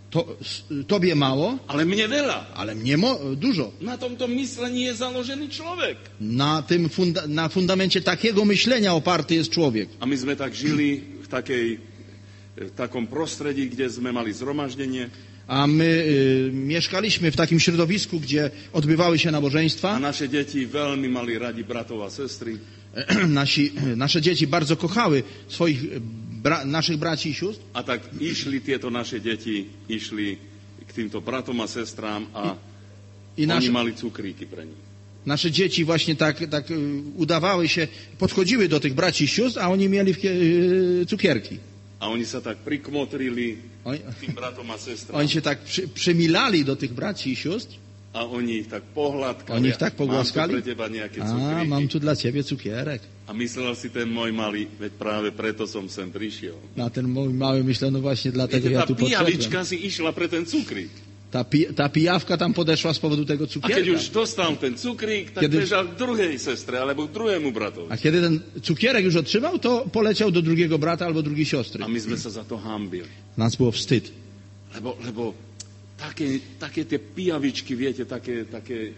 S1: to, s- tobie mało,
S2: ale mne veľa.
S1: ale mnie mo- dużo.
S2: Na tomto myslení je založený človek.
S1: Na tym funda- na fundamencie takiego myślenia oparty jest człowiek.
S2: A my sme tak žili v, takej, v takom prostredí, kde sme mali zhromaždenie
S1: A my y, mieszkaliśmy w takim środowisku, gdzie odbywały się
S2: a
S1: nabożeństwa.
S2: naše deti veľmi mali radi bratov a sestry.
S1: Nasi, nasze dzieci bardzo kochały swoich bra- naszych braci i sióstr.
S2: A tak išli tieto naše deti, išli k týmto bratom a sestrám a
S1: I
S2: oni
S1: nasze,
S2: mali cukríky pre nich.
S1: nasze dzieci właśnie tak, tak y, udawały się, podchodziły do tych braci i sióstr, a oni mieli w kie- y, cukierki.
S2: A oni sa tak prikmotrili
S1: Oni,
S2: k tým bratom a sestrám
S1: oni się tak przy, przymilali do tych braci i sióstr.
S2: a oni ich tak pohľadkali.
S1: Oni ich tak pogłaskali.
S2: Mám tu pre teba nejaké
S1: A,
S2: cukríky.
S1: mam tu dla ciebie cukierek.
S2: A myslel si ten môj malý, veď práve preto som sem prišiel.
S1: Na ten mój mały myślę, no właśnie dlatego
S2: Viete,
S1: ja
S2: tá
S1: tu podszedłem.
S2: pijavička si išla pre ten cukrík.
S1: Ta, pi, ta pijawka tam podeszła z powodu tego
S2: A keď
S1: cukierka.
S2: už dostal ten cukrík, tak
S1: Kiedy-
S2: bežal k druhej sestre alebo k druhému bratovi.
S1: A kiedy ten cukierek już otrzymał, to poleciał do drugiego brata albo drugiej siostry.
S2: A my sme sa za to hambili.
S1: Nas było wstyd.
S2: Lebo, lebo také, také tie pijavičky, viete, také, také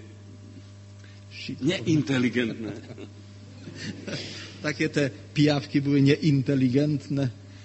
S2: neinteligentné.
S1: Takie te pijawki były nieinteligentne.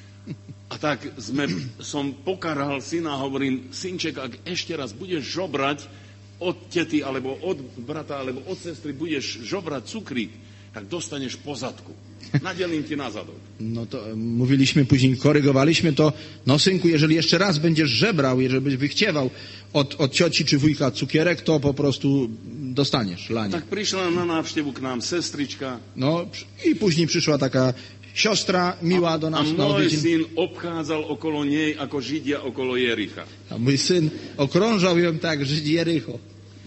S2: A tak sme, som pokaral syna a hovorím, synček, ak ešte raz budeš žobrať od tety, alebo od brata, alebo od sestry, budeš žobrať cukrík, tak dostaneš po zadku. Nadelím ti na zadok.
S1: No to e, mówiliśmy później, korygowaliśmy to. No synku, jeżeli jeszcze raz będziesz żebrał, jeżeli byś wychciewał od, od cioci czy wujka cukierek, to po prostu dostaniesz lanie.
S2: Tak prišla na návštevu k nám sestrička
S1: No i później przyszła taka siostra miła do
S2: a
S1: nas na
S2: môj
S1: odwiedzin.
S2: syn obchádzal okolo nej ako Židia okolo Jericha.
S1: A mój syn okrążał ją tak, Żydzi Jericho.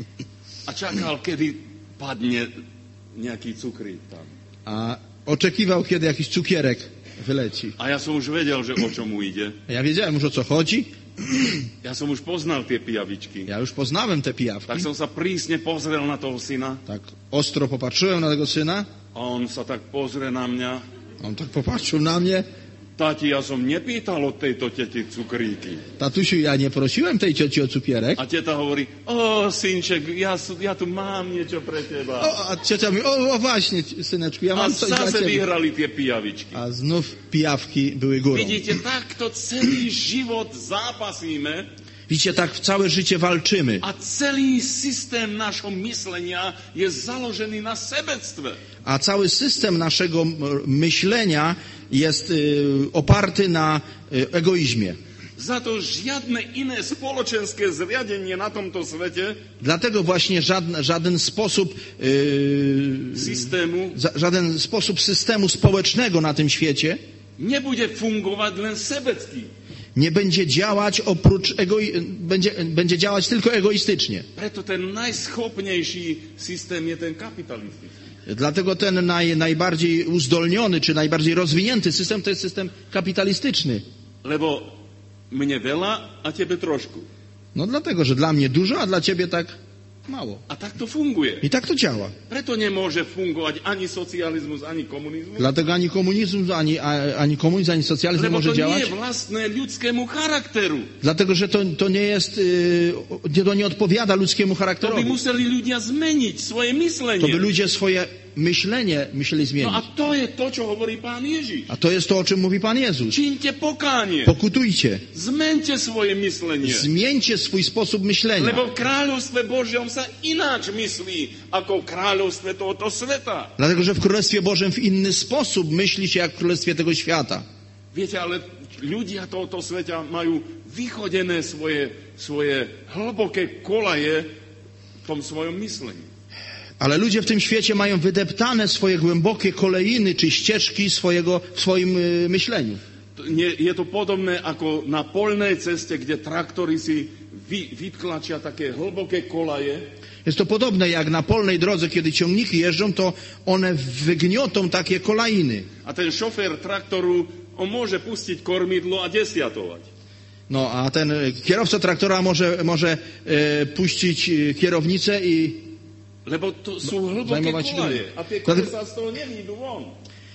S2: A čakal, kedy padne nejaký cukrík tam.
S1: A oczekiwał, kiedy jakiś cukierek wyleci.
S2: A ja som už vedel, že o čomu ide.
S1: A ja wiedziałem już, o co chodzi.
S2: Ja som už poznal tie pijavičky.
S1: Ja już poznałem te pijawki.
S2: Tak som sa prísne pozrel na toho syna
S1: Tak ostro popatrzyłem na tego syna.
S2: a on sa tak pozrie na mňa.
S1: On tak popatrzył na mnie.
S2: Tati, ja som nepýtal od tejto tety cukríky.
S1: Tatusiu, ja nie prosiłem tej cioci o cukierek.
S2: A teta hovorí, o, synček, ja, su- ja tu mám niečo pre teba.
S1: O, a ciocia mówi, o, o właśnie, syneczku, ja
S2: A
S1: mam coś dla
S2: zase
S1: ciebie.
S2: vyhrali tie pijavičky.
S1: A znów pijawki były górą.
S2: Vidíte, takto celý život zápasíme
S1: Widzicie, tak w całe życie walczymy.
S2: a celý systém našho myslenia je založený na sebectve.
S1: A cały system naszego m, myślenia jest y, oparty na y, egoizmie.
S2: Za to žiadne iné spoločenské zriadenie na tomto svete,
S1: Dlatego właśnie żaden, żaden sposób y,
S2: systému,
S1: za, żaden sposób systemu społecznego na tym świecie
S2: nebude fungovať len sebecky.
S1: nie będzie działać oprócz egoi, będzie, będzie działać tylko egoistycznie.
S2: Preto ten najschopnejší systém je ten kapitalistický.
S1: Dlatego ten naj, najbardziej uzdolniony czy najbardziej rozwinięty system to jest system kapitalistyczny.
S2: Lebo mne veľa a tebe trošku.
S1: No dlatego, że dla mnie dużo, a dla ciebie tak mało.
S2: A tak to funguje.
S1: I tak to działa.
S2: Preto nemôže fungovať ani socializmus, ani komunizmus.
S1: Dlatego ani komunizm, ani, a- ani komunizm, ani socjalizm nie
S2: Lebo
S1: może
S2: to nie
S1: działać.
S2: je vlastné ľudskému charakteru.
S1: Dlatego, że to, to nie jest, y, to nie odpowiada ludzkiemu
S2: To by
S1: charakterowi.
S2: museli ľudia zmeniť svoje
S1: To by
S2: myslenie.
S1: ludzie swoje myślenie musieli
S2: No
S1: zmienić.
S2: a to je to, čo hovorí Pán Ježiš.
S1: A to jest to, o czym mówi Pan Jezus.
S2: Čiňte pokánie.
S1: Pokutujcie.
S2: Zmente svoje myslenie.
S1: Zmieńcie swój sposób myślenia.
S2: Lebo v kráľovstve Božom sa ináč myslí, ako v kráľovstve tohoto sveta.
S1: Dlatego, że w Królestwie Bożym w inny sposób myśli się jak w Królestwie tego świata.
S2: Viete, ale ľudia tohoto sveta majú vychodené svoje, svoje hlboké kolaje v tom svojom myslení.
S1: Ale ludzie w tym świecie mają wydeptane swoje głębokie kolejiny czy ścieżki swojego, w swoim y, myśleniu.
S2: To nie, je to podobné ako na polnej ceste, kde traktory si vy, vytlačia také hlboké kolaje
S1: Jest to podobne jak na polnej drodze, kiedy ciągniki jeżdżą, to one wygniotą takie kolejny.
S2: a ten šofér traktoru, on môže pustiť kormidlo a desiatovať.
S1: No a ten y, kierowca traktora może, może e, puścić y, kierownicę i
S2: Lebo to sú hlboké
S1: zajmować się
S2: kolaje
S1: tym.
S2: a tie
S1: Dlatego-
S2: kolesa z toho nevídu von.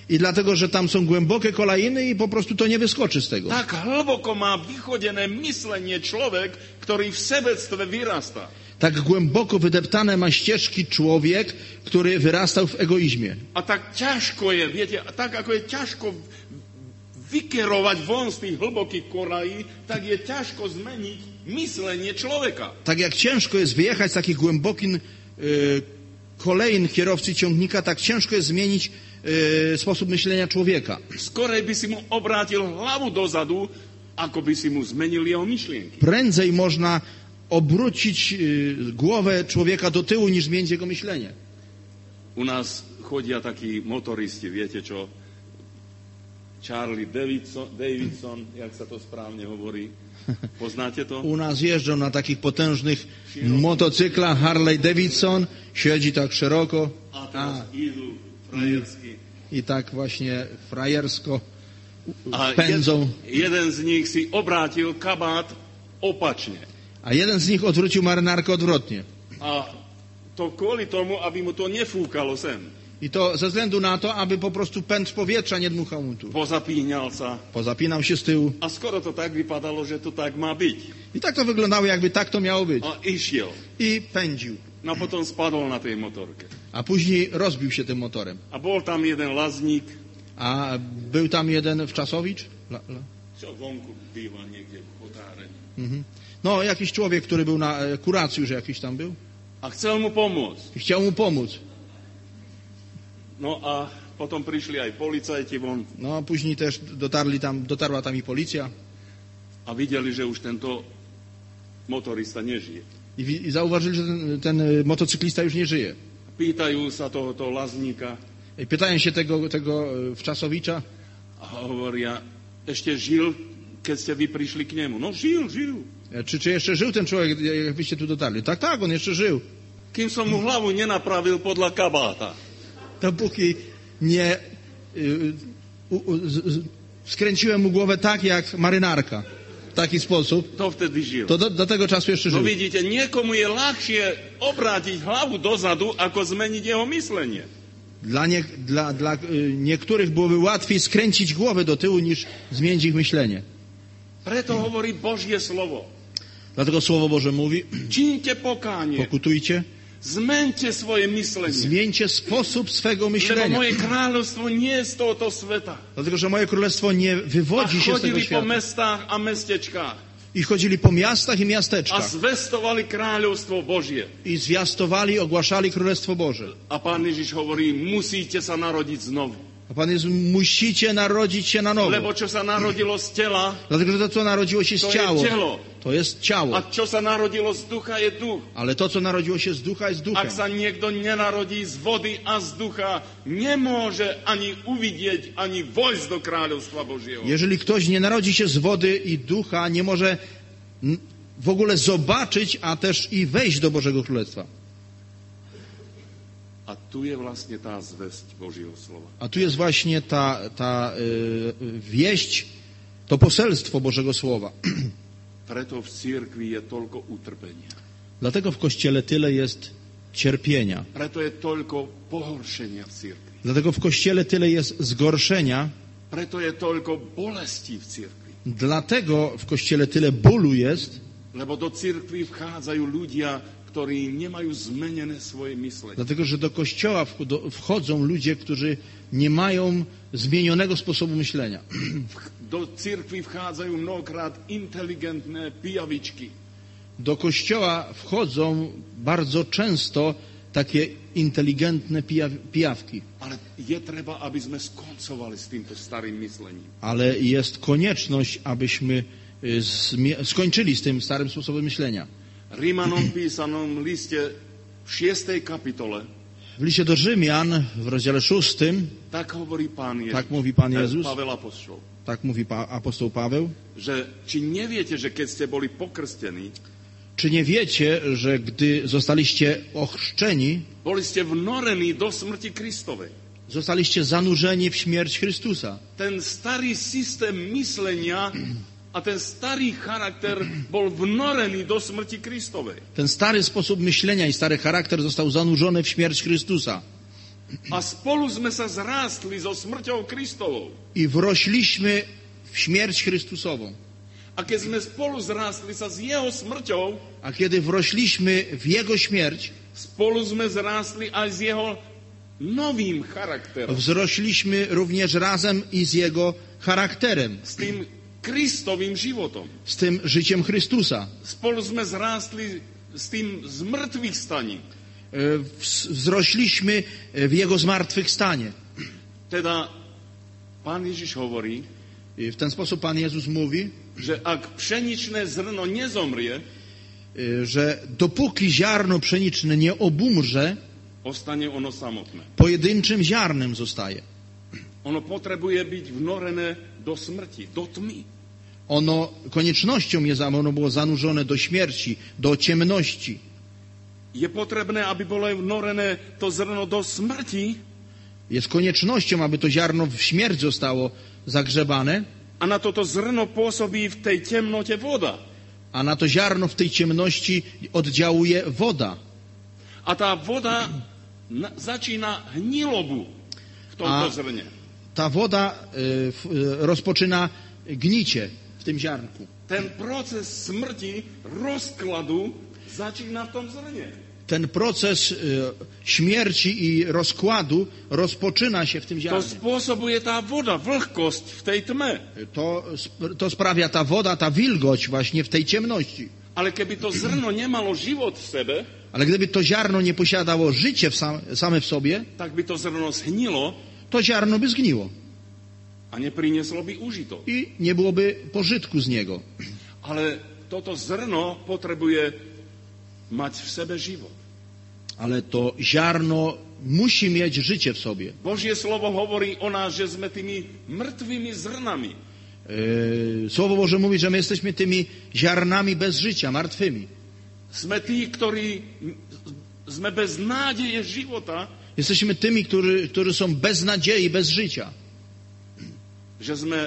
S1: I dlatego, że tam są głębokie kolainy i po prostu to nie wyskoczy z tego.
S2: Tak hlboko má vychodené myslenie človek, ktorý v sebectve vyrastá.
S1: Tak głęboko wydeptane ma ścieżki człowiek, który wyrastał w egoizmie.
S2: A tak ťažko je, viete, tak ako je ťažko vykerovať von z tých hlbokých korají, tak je ťažko zmeniť myslenie človeka.
S1: Tak jak ciężko jest wyjechać z takich głębokich y, kolejn kierowcy ciągnika, tak ciężko jest zmienić y, sposób myślenia człowieka.
S2: Skorej by si mu obrátil hlavu dozadu, ako by si mu zmenil jeho myšlienky.
S1: Prędzej można obrócić y, głowę człowieka do tyłu, niż zmienić jego myślenie.
S2: U nás chodia takí motoristi, viete čo? Charlie Davidson, Davidson, jak sa to správne hovorí. Poznáte to?
S1: U nas jeżdżą na takich potężnych motocyklach Harley Davidson, siedzi tak szeroko
S2: A teraz a, idú frajersky.
S1: I, i tak właśnie frajersko
S2: A
S1: pędzą.
S2: Jed, jeden z nich si obrátil kabát opačne.
S1: A jeden z nich odwrócił marynarkę odwrotnie.
S2: A to kvôli tomu, aby mu to nefúkalo sem.
S1: I to ze względu na to, aby po prostu pęd powietrza nie dmuchał mu tu.
S2: Pozapíňal sa.
S1: Pozapinał się z tyłu.
S2: A skoro to tak vypadalo, že to tak má byť.
S1: I tak to wyglądało, jakby tak to miało być.
S2: A išiel.
S1: I pędził.
S2: No potom spadol na tej motorke.
S1: A później rozbił się tym motorem.
S2: A bol tam jeden lazník.
S1: A był tam jeden wczasowicz? La, la.
S2: Čo vonku býva niekde v chotáre.
S1: Mhm. No, jakiś człowiek, który był na e, kuracji już jakiś tam był.
S2: A chcel mu pomôcť.
S1: I chciał mu pomóc.
S2: No a potom prišli aj policajti von.
S1: No, później też dotarli tam, dotarła tam i policja.
S2: A videli, že už tento motorista nežije.
S1: I, i zauważyli, że ten, ten e, motocyklista już nie żyje.
S2: Pýtajú sa tohoto lazníka.
S1: I pytają się tego, tego e, wczasowicza.
S2: A hovoria, ešte žil, keď ste vy prišli k nemu. No žil, žil.
S1: E, Czy, czy jeszcze żył ten człowiek, jak byście tu dotarli? Tak, tak, on jeszcze żył.
S2: Kým som mu hlavu nenapravil podľa kabáta.
S1: Dopóki nie y, u, u, z, skręciłem mu głowę tak, jak marynarka. W taki sposób.
S2: To vtedy žil.
S1: To do, do tego czasu jeszcze
S2: No
S1: żył.
S2: vidíte, niekomu je ľahšie obrátiť hlavu dozadu, ako zmeniť jeho myslenie.
S1: Dla, nie, dla, dla y, niektórych byłoby łatwiej skręcić głowę do tyłu, niż zmienić ich myślenie.
S2: Preto hovorí Božie slovo.
S1: Dlatego Słowo Boże mówi,
S2: Čiňte pokánie,
S1: pokutujcie,
S2: zmeňte svoje myslenie.
S1: zmieńcie sposób swego
S2: Lebo
S1: myślenia.
S2: moje kráľovstvo nie je z tohoto sveta.
S1: Dlatego, że moje królestwo nie
S2: A
S1: wywodzi się z tego
S2: chodili po
S1: świata.
S2: mestách a mestečkách.
S1: I chodzili po miastach i
S2: A
S1: miasteczkach.
S2: zvestovali kráľovstvo Božie.
S1: I zwiastowali, ogłaszali Królestwo Boże.
S2: A Pán Ježiš hovorí, musíte sa narodiť znovu.
S1: A Pan Jezus, musicie narodzić się na nowo.
S2: Lebo čo sa narodilo z tela,
S1: Dlatego, że to, co narodziło się z
S2: to
S1: ciała,
S2: je telo.
S1: to jest ciało.
S2: A čo sa narodilo z ducha, je duch.
S1: Ale to, co narodziło się z ducha, jest duchem.
S2: Ak sa niekto nenarodí z vody a z ducha, nemôže ani uvidieť, ani vojsť do kráľovstva Božieho.
S1: Jeżeli ktoś nie narodzi się z wody i ducha, nie może n- w ogóle zobaczyć, a też i wejść do Bożego Królestwa.
S2: A tu je vlastne tá zvesť Božieho slova.
S1: A tu jest właśnie ta, ta y, wieść, to poselstwo Bożego Słowa.
S2: Preto v cirkvi je toľko utrpenia.
S1: Dlatego w Kościele tyle jest cierpienia.
S2: Preto je toľko pohoršenia v cirkvi.
S1: Dlatego w Kościele tyle jest zgorszenia.
S2: Preto je toľko bolesti v cirkvi.
S1: Dlatego w Kościele tyle bólu jest,
S2: Lebo do cirkvi vchádzajú ľudia, ktorí nemajú zmenené svoje myslenie.
S1: dlatego że do Kościoła wch- do- wchodzą ludzie, którzy nie mają zmienionego sposobu myślenia.
S2: Do cirkvi vchádzajú mnohokrát inteligentné pijavičky.
S1: Do Kościoła wchodzą bardzo często takie inteligentne pija- pijawki.
S2: Ale je treba, aby sme skoncovali s týmto starým myslením.
S1: Ale jest konieczność, abyśmy y, zmie- skończyli z tym starym sposobem myślenia.
S2: Rímanom písanom liste v šiestej kapitole
S1: W liście do Rzymian w rozdziale szóstym,
S2: tak hovorí Pán Ježiš,
S1: tak mówi Pan
S2: eh,
S1: Jezus,
S2: Pavel Apoštol,
S1: tak mówi pa- apostoł Paweł,
S2: že či neviete, že keď ste boli pokrstení,
S1: czy nie wiecie, że gdy zostaliście ochrzczeni,
S2: boli ste vnorení do smrti Kristovej.
S1: zostaliście zanurzeni w śmierć Chrystusa.
S2: Ten starý systém myslenia a ten starý charakter bol vnorený do smrti Kristovej.
S1: Ten stary sposób myślenia i stary charakter został zanurzony w śmierć Chrystusa.
S2: A spolu sme sa zrástli so smrťou Kristovou.
S1: I wrośliśmy w śmierć Chrystusową.
S2: A keď sme spolu zrástli sa s jeho smrťou,
S1: A kiedy wrośliśmy w Jego śmierć,
S2: spolu sme zrástli aj s jeho novým charakterom.
S1: wzrośliśmy również razem i z Jego charakterem,
S2: S tým Kristovým životom.
S1: z tym życiem Chrystusa.
S2: Spolu sme zrástli s tým zmrtvých staním.
S1: E, wz- Wzrośliśmy w Jego zmartwychwstanie.
S2: Teda Pán Ježiš hovorí,
S1: I w ten sposób Pan Jezus mówi,
S2: že ak pšeničné zrno nezomrie,
S1: e, że dopóki ziarno pszeniczne nie obumrze,
S2: ostane ono samotné.
S1: pojedynczym ziarnem zostaje.
S2: Ono potrebuje byť vnorené do smrti, do tmy.
S1: Ono koniecznością jest, aby ono było zanurzone do śmierci, do ciemności.
S2: Je potrebné, aby bolo vnorené to zrno do smrti
S1: Jest koniecznością, aby to ziarno w śmierć zostało zagrzebane,
S2: a na toto zrno pôsobí v tej temnote voda.
S1: a na to ziarno w tej ciemności oddziałuje woda.
S2: A tá voda na, začína hnilobu v tomto
S1: A-
S2: zrne.
S1: Ta woda y, f- y, rozpoczyna gnicie w tym ziarnku.
S2: Ten proces smrti, rozkladu začína v tom zrne.
S1: Ten proces y, śmierci i rozkładu rozpoczyna się w tym
S2: To
S1: ziarnie.
S2: spôsobuje tá voda, vlhkosť v tej tme.
S1: To, sp- to sprawia ta woda, ta wilgoć właśnie w tej ciemności.
S2: Ale keby to zrno nemalo život v sebe,
S1: Ale gdyby to ziarno nie posiadało życie w sam, same w sobie,
S2: tak by to zrno zhnilo
S1: to ziarno by zgniło
S2: a neprinieslo by užitok.
S1: i nie byłoby pożytku z niego.
S2: Ale toto zrno potrebuje mať v sebe život.
S1: Ale to ziarno musi mieć życie w sobie.
S2: Božie slovo hovorí o nás, že sme tými mŕtvými zrnami.
S1: Yy, Słowo Boże mówi, że my jesteśmy tymi ziarnami bez życia, martwymi.
S2: Sme tí, ktorí sme bez nádeje života,
S1: Jesteśmy tymi, którzy, którzy są bez nadziei, bez życia.
S2: že sme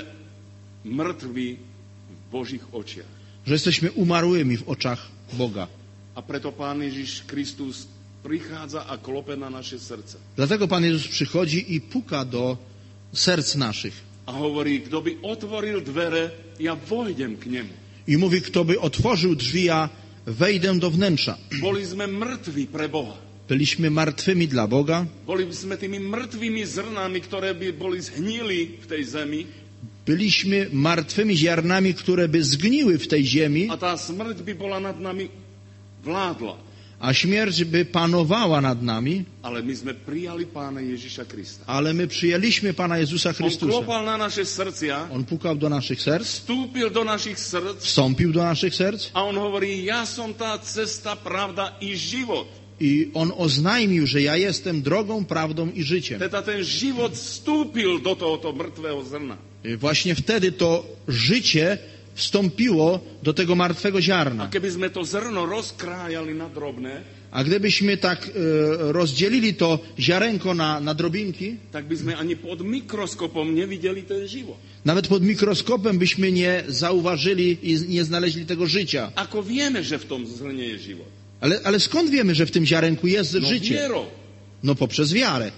S2: mŕtvi v Božích očiach.
S1: Że jesteśmy umarłymi w oczach Boga.
S2: A preto Pán Ježiš Kristus prichádza a klope na naše srdce.
S1: Dlatego Pan Jezus przychodzi i puka do serc naszych.
S2: A hovorí, kto by otvoril dvere, ja vojdem k nemu.
S1: I mówi, kto by otworzył drzwi, ja wejdę do wnętrza.
S2: Boli sme mŕtvi pre Boha.
S1: Byliśmy martwymi dla Boga,
S2: Boli sme tými mŕtvými zrnami, ktoré by boli zhnili v tej zemi
S1: byliśmy martwymi ziarnami, które by zgniły w tej ziemi,
S2: a tá smrť by bola nad nami vládla.
S1: a śmierć by panowała nad nami,
S2: Ale my sme prijali Pána Ježiša Krista.
S1: ale my przyjęliśmy Pana Jezusa
S2: On
S1: Chrystusa.
S2: klopal na naše srdcia,
S1: On pukał do naszych serc,
S2: vstúpil do našich srdc
S1: wstąpił do naszych serc
S2: a on hovorí, ja som tá cesta, pravda i život.
S1: i On oznajmił, że ja jestem drogą, prawdą i życiem.
S2: Teda ten život vstúpil do tohoto mŕtvého zrna.
S1: I właśnie wtedy to życie wstąpiło do tego martwego
S2: A
S1: ziarna.
S2: keby sme to zrno rozkrájali na drobné,
S1: A gdybyśmy tak e, rozdzielili to ziarenko na, na drobinki,
S2: tak by sme ani pod mikroskopom nevideli ten život.
S1: nawet pod mikroskopem byśmy nie zauważyli i nie znaleźli tego życia.
S2: Ako vieme, že v tom zrne je život?
S1: Ale, ale skąd wiemy, że w tym ziarenku jest
S2: No
S1: życie?
S2: vierou.
S1: No poprzez wiarę.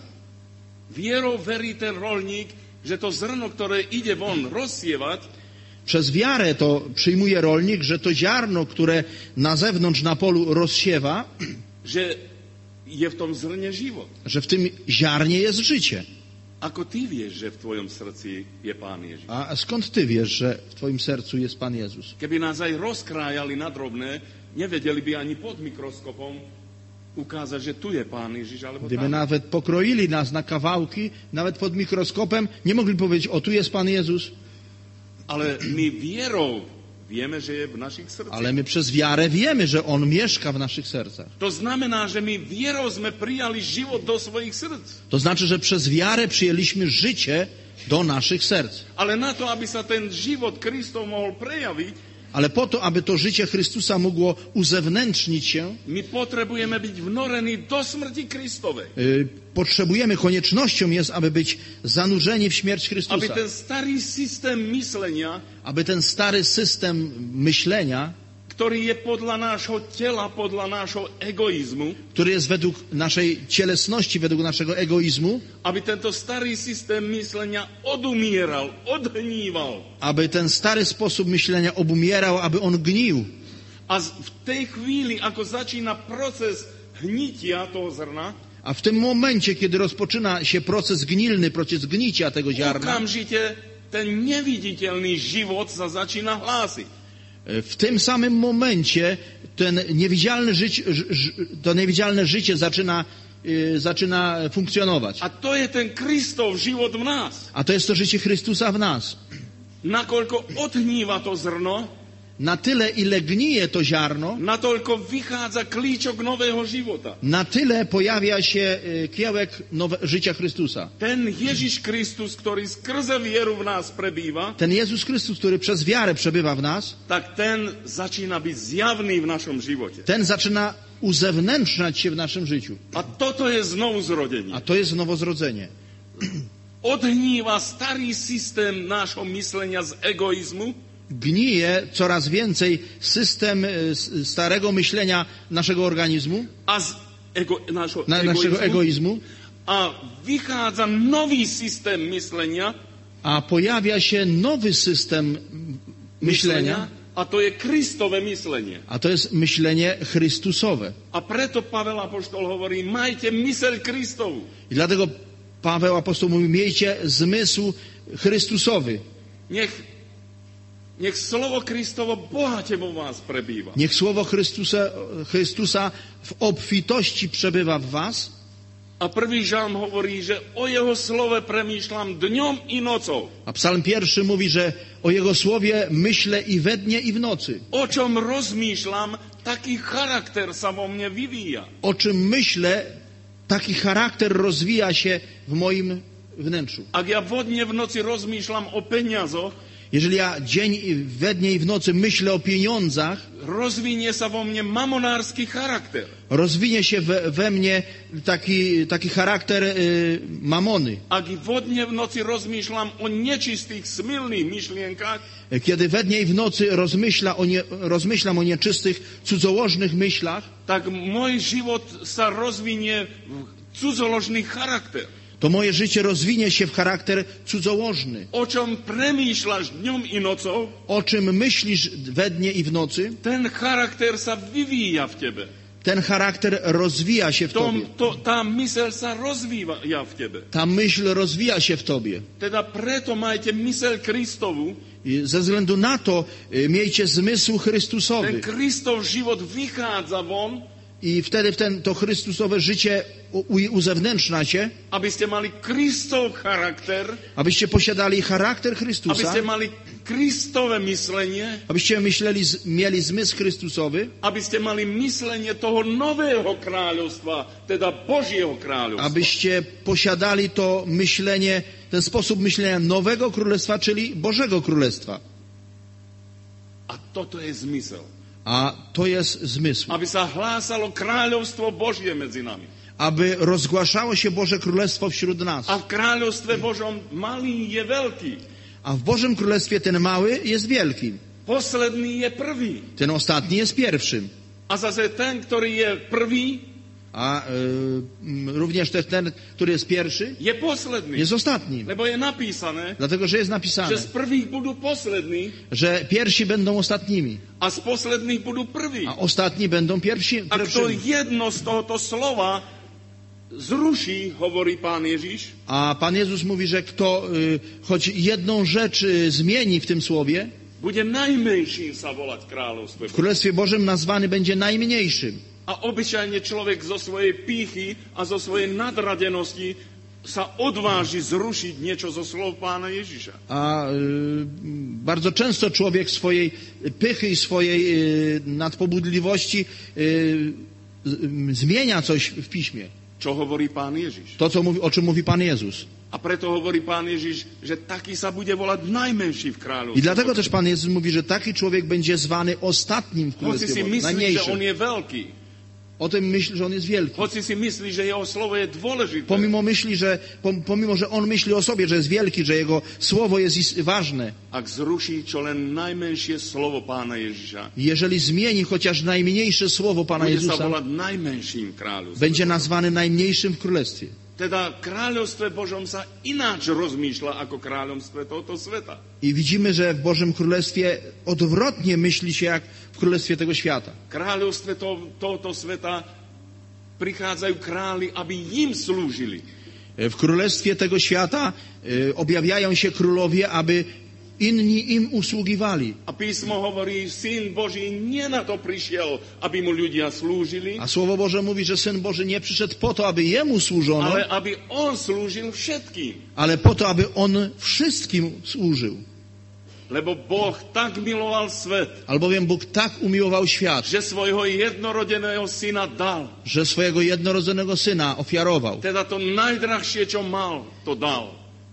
S2: Vierou verí ten rolník, že to zrno, ktoré ide von rozsievať,
S1: Przez wiarę to przyjmuje rolnik, że to ziarno, które na zewnątrz na polu rozsiewa,
S2: že je v tom zrne život.
S1: że w tym ziarnie jest życie.
S2: Ako ty vieš, že v tvojom srdci je Pán Ježiš?
S1: A skąd ty wiesz, że w twoim sercu jest Pan Jezus?
S2: Keby nás aj rozkrájali na drobné, nevedeli by ani pod mikroskopom ukázať, že tu je Pán Ježiš, alebo
S1: Gdyby
S2: tam.
S1: nawet pokroili nas na kawałki, nawet pod mikroskopem, nie mogli powiedzieć, o tu jest Pan Jezus,
S2: Ale my vierou vieme, že je v našich srdciach.
S1: ale my przez wiarę wiemy, że On mieszka w naszych sercach.
S2: To znamená, že my vierou sme prijali život do svojich srdc.
S1: To znaczy, że przez wiarę przyjęliśmy życie do naszych serc.
S2: Ale na to, aby sa ten život Kristov mohol prejaviť,
S1: Ale po to, aby to życie Chrystusa mogło uzewnętrznić się,
S2: my potrebujeme byť vnorení do smrti Kristovej.
S1: y, potrzebujemy, koniecznością jest, aby być zanurzeni w śmierć
S2: Aby
S1: Chrystusa.
S2: ten starý systém myslenia,
S1: Aby ten stary system myślenia,
S2: ktorý je podľa nášho tela, podľa nášho egoizmu,
S1: który jest według naszej cielesności, według naszego egoizmu,
S2: aby tento starý systém myslenia odumieral, odhníval.
S1: aby ten stary sposób myślenia obumierał, aby on gnił.
S2: A v tej chvíli, ako začína proces hnitia toho zrna,
S1: A w tym momencie, kiedy rozpoczyna się proces gnilny, proces gnicia tego ziarna,
S2: okamžite ten neviditeľný život sa začína hlásiť.
S1: w tym samym momencie ten niewidzialny życie, to niewidzialne życie zaczyna, yy, zaczyna funkcjonować.
S2: A to je ten Kristov život v nás.
S1: A to jest to życie Chrystusa w nas.
S2: Nakoľko odhníva to zrno,
S1: Na tyle, ile gnije to ziarno,
S2: natoľko vychádza klíčok nového života.
S1: na tyle pojawia się yy, kiełek nowe, życia Chrystusa.
S2: Ten Ježiš Kristus, ktorý skrze vieru v nás prebýva,
S1: Ten Jezus Chrystus, który przez wiarę przebywa w nas,
S2: tak ten začína byť zjavný v našom živote.
S1: ten zaczyna uzewnętrzniać się w naszym życiu.
S2: A toto je znovu zrodenie.
S1: A to jest nowozrodzenie.
S2: Odhníva starý systém nášho myslenia z egoizmu
S1: Gnije coraz więcej system y, s- starego myślenia naszego organizmu,
S2: a z ego, nášho
S1: na,
S2: egoizmu,
S1: naszego egoizmu,
S2: a vychádza nový systém myslenia,
S1: a pojawia się nowy system myślenia,
S2: a to je Kristové myslenie.
S1: a to jest myślenie Chrystusowe.
S2: A preto Pavel Apoštol hovorí, majte myseľ Kristovu.
S1: I dlatego Paweł apostoł mówi, miejcie zmysł Chrystusowy.
S2: Nech, nech slovo Kristovo bohate vo vás prebýva.
S1: Niech słowo Chrystusa, Chrystusa w obfitości przebywa w was.
S2: A prvý žalm hovorí, že o jeho slove premýšľam dňom i nocou.
S1: A psalm pierwszy mówi, że o Jego słowie myślę i we dnie, i w nocy.
S2: O čom rozmýšľam, taký charakter sa vo mne vyvíja.
S1: O czym myślę, taki charakter rozwija się w moim wnętrzu.
S2: Ak ja vodne v noci rozmýšľam o peniazoch,
S1: Jeżeli ja dzień i we dnie i w nocy myślę o pieniądzach,
S2: rozvinie sa vo mne mamonársky charakter.
S1: rozwinie się we, we mnie taki, taki charakter y, mamony.
S2: Ak vodne v noci rozmýšľam o nečistých, smilných myšlienkach,
S1: Kiedy we dnie i w nocy rozmyśla o nie, rozmyślam o nieczystych, cudzołożnych myślach,
S2: tak môj život sa rozvinie v cudzoložný charakter.
S1: to moje życie rozwinie się w charakter cudzołożny.
S2: O čom premýšľaš dňom i nocou,
S1: O czym myślisz we dnie i w nocy,
S2: ten charakter sa vyvíja v tebe.
S1: ten charakter rozwija się w
S2: Tom,
S1: tobie.
S2: to, tá myseľ sa rozvíja v tebe.
S1: Ta myśl rozwija się w tobie.
S2: Teda preto majte myseľ Kristovu.
S1: I ze względu na to y, miejcie zmysł
S2: Ten
S1: Chrystusowy.
S2: Kristov život vychádza von,
S1: I wtedy w ten, to Chrystusowe życie u, u, uzewnętrzna się,
S2: aby ste mali Kristov charakter,
S1: abyście posiadali charakter
S2: aby
S1: Chrystusa,
S2: ste mali Kristové myslenie,
S1: abyście myśleli, z- mieli zmysł Chrystusowy,
S2: aby ste mali myslenie toho nového kráľovstva, teda Božieho kráľovstva.
S1: abyście posiadali to myślenie, ten sposób myślenia nowego królestwa, czyli Bożego Królestwa.
S2: A toto je zmysel.
S1: A to jest zmysł.
S2: Aby sa hlásalo kráľovstvo Božie medzi nami.
S1: Aby rozgłaszało się Boże Królestwo wśród nas.
S2: A v kráľovstve Božom malý je veľký.
S1: A w Bożym Królestwie ten mały jest wielkim.
S2: Posledný je prvý.
S1: Ten ostatni jest pierwszym.
S2: A zase ten, ktorý je prvý,
S1: A y, również też ten, który jest pierwszy,
S2: je posledný.
S1: jest ostatnim.
S2: Lebo je napísané,
S1: Dlatego, że jest napisane,
S2: že z prvých budú poslední
S1: że pierwsi będą ostatnimi,
S2: a z posledných budú prví.
S1: a ostatni będą pierwsi,
S2: A kto
S1: pierwszymi.
S2: jedno z tohoto slova zruší, hovorí Pán Ježiš,
S1: A Pan Jezus mówi, że kto y, choć jedną rzecz y, zmieni w tym słowie,
S2: bude najmenším sa volať kráľovstve.
S1: w Królestwie Bożym nazwany będzie najmniejszym.
S2: A obyčajne človek zo svojej pýchy a zo svojej nadradenosti sa odváži zrušiť niečo zo slov Pána Ježiša.
S1: A y, bardzo często człowiek swojej pychy i swojej y, nadpobudliwości y, y, zmienia coś w piśmie.
S2: Čo hovorí Pán Ježiš?
S1: To, co mówi, o czym mówi Pan Jezus.
S2: A preto hovorí Pán Ježiš, že taký sa bude volať najmenší v
S1: I
S2: kráľovstve.
S1: dlatego też Pan Jezus mówi, że taki człowiek będzie zwany ostatnim w
S2: Hoci
S1: Królestwie
S2: si
S1: Bożym,
S2: myslí, že on
S1: najmniejszym.
S2: je veľký.
S1: O tym myśli, że on jest wielki.
S2: Hoci si myslí, že jeho slovo je dôležité.
S1: Pomimo myśli, że, pomimo, że on myśli o sobie, że jest wielki, że jego słowo jest is- ważne.
S2: Ak zruší čo len najmenšie slovo Pána Ježiša,
S1: Jeżeli zmieni chociaż najmniejsze słowo Pana
S2: bude sa
S1: Jezusa,
S2: volať najmenším kráľovstvom.
S1: będzie nazwany najmniejszym w królestwie.
S2: Teda kráľovstve Božom sa ináč rozmýšľa ako kráľovstve tohto sveta.
S1: I widzimy, że w Bożym Królestwie odwrotnie myśli się jak w Królestwie tego świata.
S2: Kráľovstve to, tohto sveta prichádzajú králi, aby im slúžili.
S1: W Królestwie tego świata y, objawiają się królowie, aby inni im usługiwali.
S2: A písmo hovorí, Syn Boží nie na to prišiel, aby mu ľudia slúžili,
S1: A Słowo Boże mówi, że Syn Boży nie przyszedł po to, aby Jemu służono,
S2: ale aby on slúžil všetkým.
S1: ale po to, aby On wszystkim służył.
S2: Lebo Boh tak miloval svet,
S1: Albowiem Bóg tak umiłował świat,
S2: že svojho jednorodeného syna dal.
S1: że swojego jednorodzonego Syna ofiarował.
S2: Teda to najdrahšie, čo mal, to dal.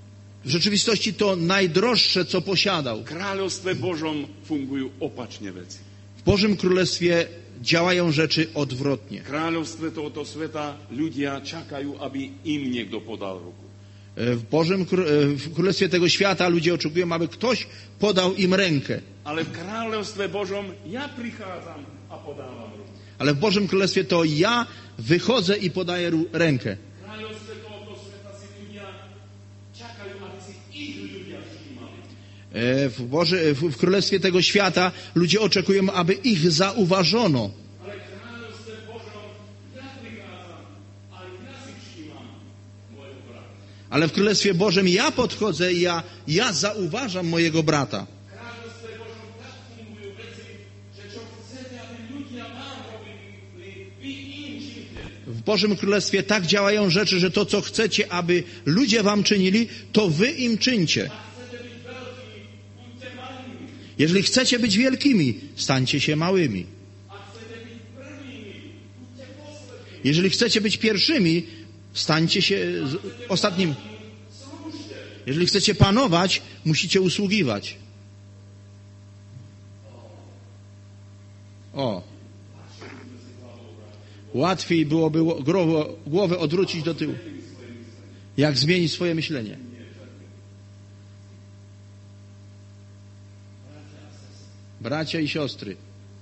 S1: W rzeczywistości to najdroższe, co posiadał.
S2: V kráľovstve Božom fungujú opačne veci.
S1: W Bożym Królestwie działają rzeczy odwrotnie.
S2: V kráľovstve tohoto sveta ľudia čakajú, aby im niekto podal ruku.
S1: W Bożym Kró- w Królestwie tego świata ludzie oczekują, aby ktoś podał im rękę.
S2: Ale v kráľovstve Božom ja prichádzam a podávam ruku.
S1: Ale w Bożym Królestwie to ja wychodzę i podaję ru- rękę.
S2: V kráľovstve tohoto sveta si ľudia čakajú, aby si ich ľudia všímali.
S1: E, W, Boży, w, w Królestwie tego świata ludzie oczekują, aby ich zauważono.
S2: Ale v kráľovstve Božom ja prichádzam a ja si všímam môjho brata.
S1: Ale w Królestwie Bożym ja podchodzę i ja, ja zauważam mojego brata.
S2: V kráľovstve Božom tak fungujú veci, že čo chcete, aby ľudia vám robili, vy im činite.
S1: W Bożym Królestwie tak działają rzeczy, że to, co chcecie, aby ludzie wam czynili, to wy im czyńcie. Jeżeli chcecie być wielkimi, stańcie się małymi. Jeżeli chcecie być pierwszymi, stańcie się z- ostatnim. Jeżeli chcecie panować, musicie usługiwać. O. Łatwiej byłoby ło- głowę, głowę odwrócić do tyłu. Jak zmienić swoje myślenie. Bracia i siostry,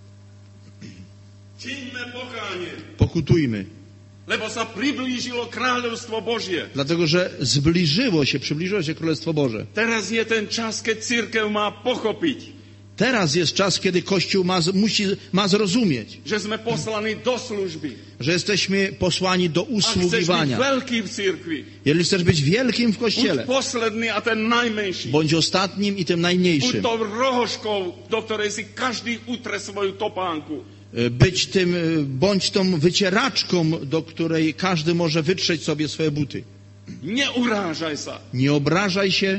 S2: Čiňme pokánie,
S1: pokutujmy.
S2: lebo sa priblížilo kráľovstvo Božie.
S1: Dlatego, że zbliżyło się, przybliżyło się Królestwo Boże.
S2: Teraz je ten čas, keď cirkev má pochopiť,
S1: Teraz jest czas, kiedy Kościół ma, z- musi, ma zrozumieć,
S2: že sme poslaní do služby.
S1: że jesteśmy posłani do
S2: Ak chceš byť
S1: usługiwania.
S2: veľký v cirkvi,
S1: Jeżeli chcesz być wielkim w
S2: buď
S1: Kościele,
S2: posledný a ten najmenší.
S1: bądź ostatnim i tym
S2: Buď
S1: najmniejszym.
S2: to rohoškou, do ktorej si každý utre svoju topánku.
S1: Być tym, bądź tą wycieraczką, do której każdy może wytrzeć sobie swoje buty.
S2: Neurážaj sa.
S1: Nie obrażaj się,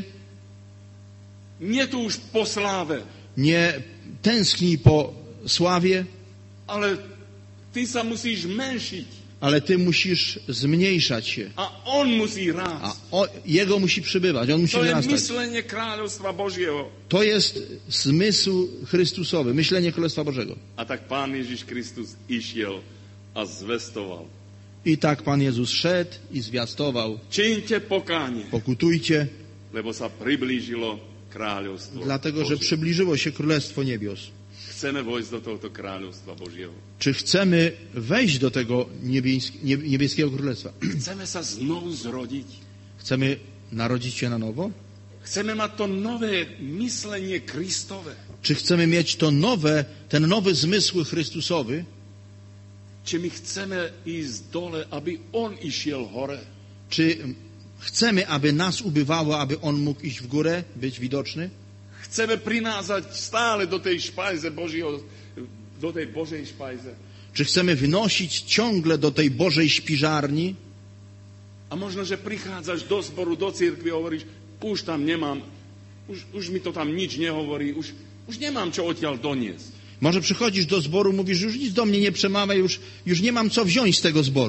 S2: Netúž po sláve,
S1: nie tęsknij po sławie,
S2: ale ty sa musíš menšiť.
S1: ale ty musisz zmniejszać się.
S2: A on musí
S1: A
S2: rásť.
S1: o, jego musi przybywać, on musi
S2: To je
S1: wzrastać.
S2: myslenie kráľovstva Božieho.
S1: To jest zmysł Chrystusowy, myślenie Królestwa Bożego.
S2: A tak Pán Ježiš Kristus išiel a zvestoval.
S1: I tak Pan Jezus szedł i zwiastował:
S2: Čiňte pokánie,
S1: pokutujcie,
S2: lebo sa priblížilo kráľovstvo
S1: dlatego że
S2: Božie.
S1: przybliżyło się Królestwo Niebios.
S2: Chceme vojsť do tohto kráľovstva Božieho.
S1: Czy chcemy wejść do tego niebieski, nie- niebieskiego Królestwa?
S2: Chceme sa znovu zrodiť.
S1: Chcemy narodzić się na nowo?
S2: Chceme mať to nové myslenie Kristove.
S1: Czy chcemy mieć to nowe, ten nowy zmysł Chrystusowy?
S2: Či my chceme ísť dole, aby On išiel hore.
S1: Czy chcemy, aby nas ubywało, aby On mógł iść w górę, być widoczny?
S2: Chceme prinázať stále do tej špajze Božieho, do tej Božej špajze.
S1: Czy chcemy wnosić ciągle do tej Bożej śpiżarni?
S2: A možno, že prichádzaš do zboru, do cirkvi a hovoríš, už tam nemám, už, už mi to tam nič nehovorí, už, už nemám čo odtiaľ doniesť.
S1: Może przychodzisz do zboru, mówisz, już nic do mnie nie przemawia, już, już nie mam co wziąć z tego zboru.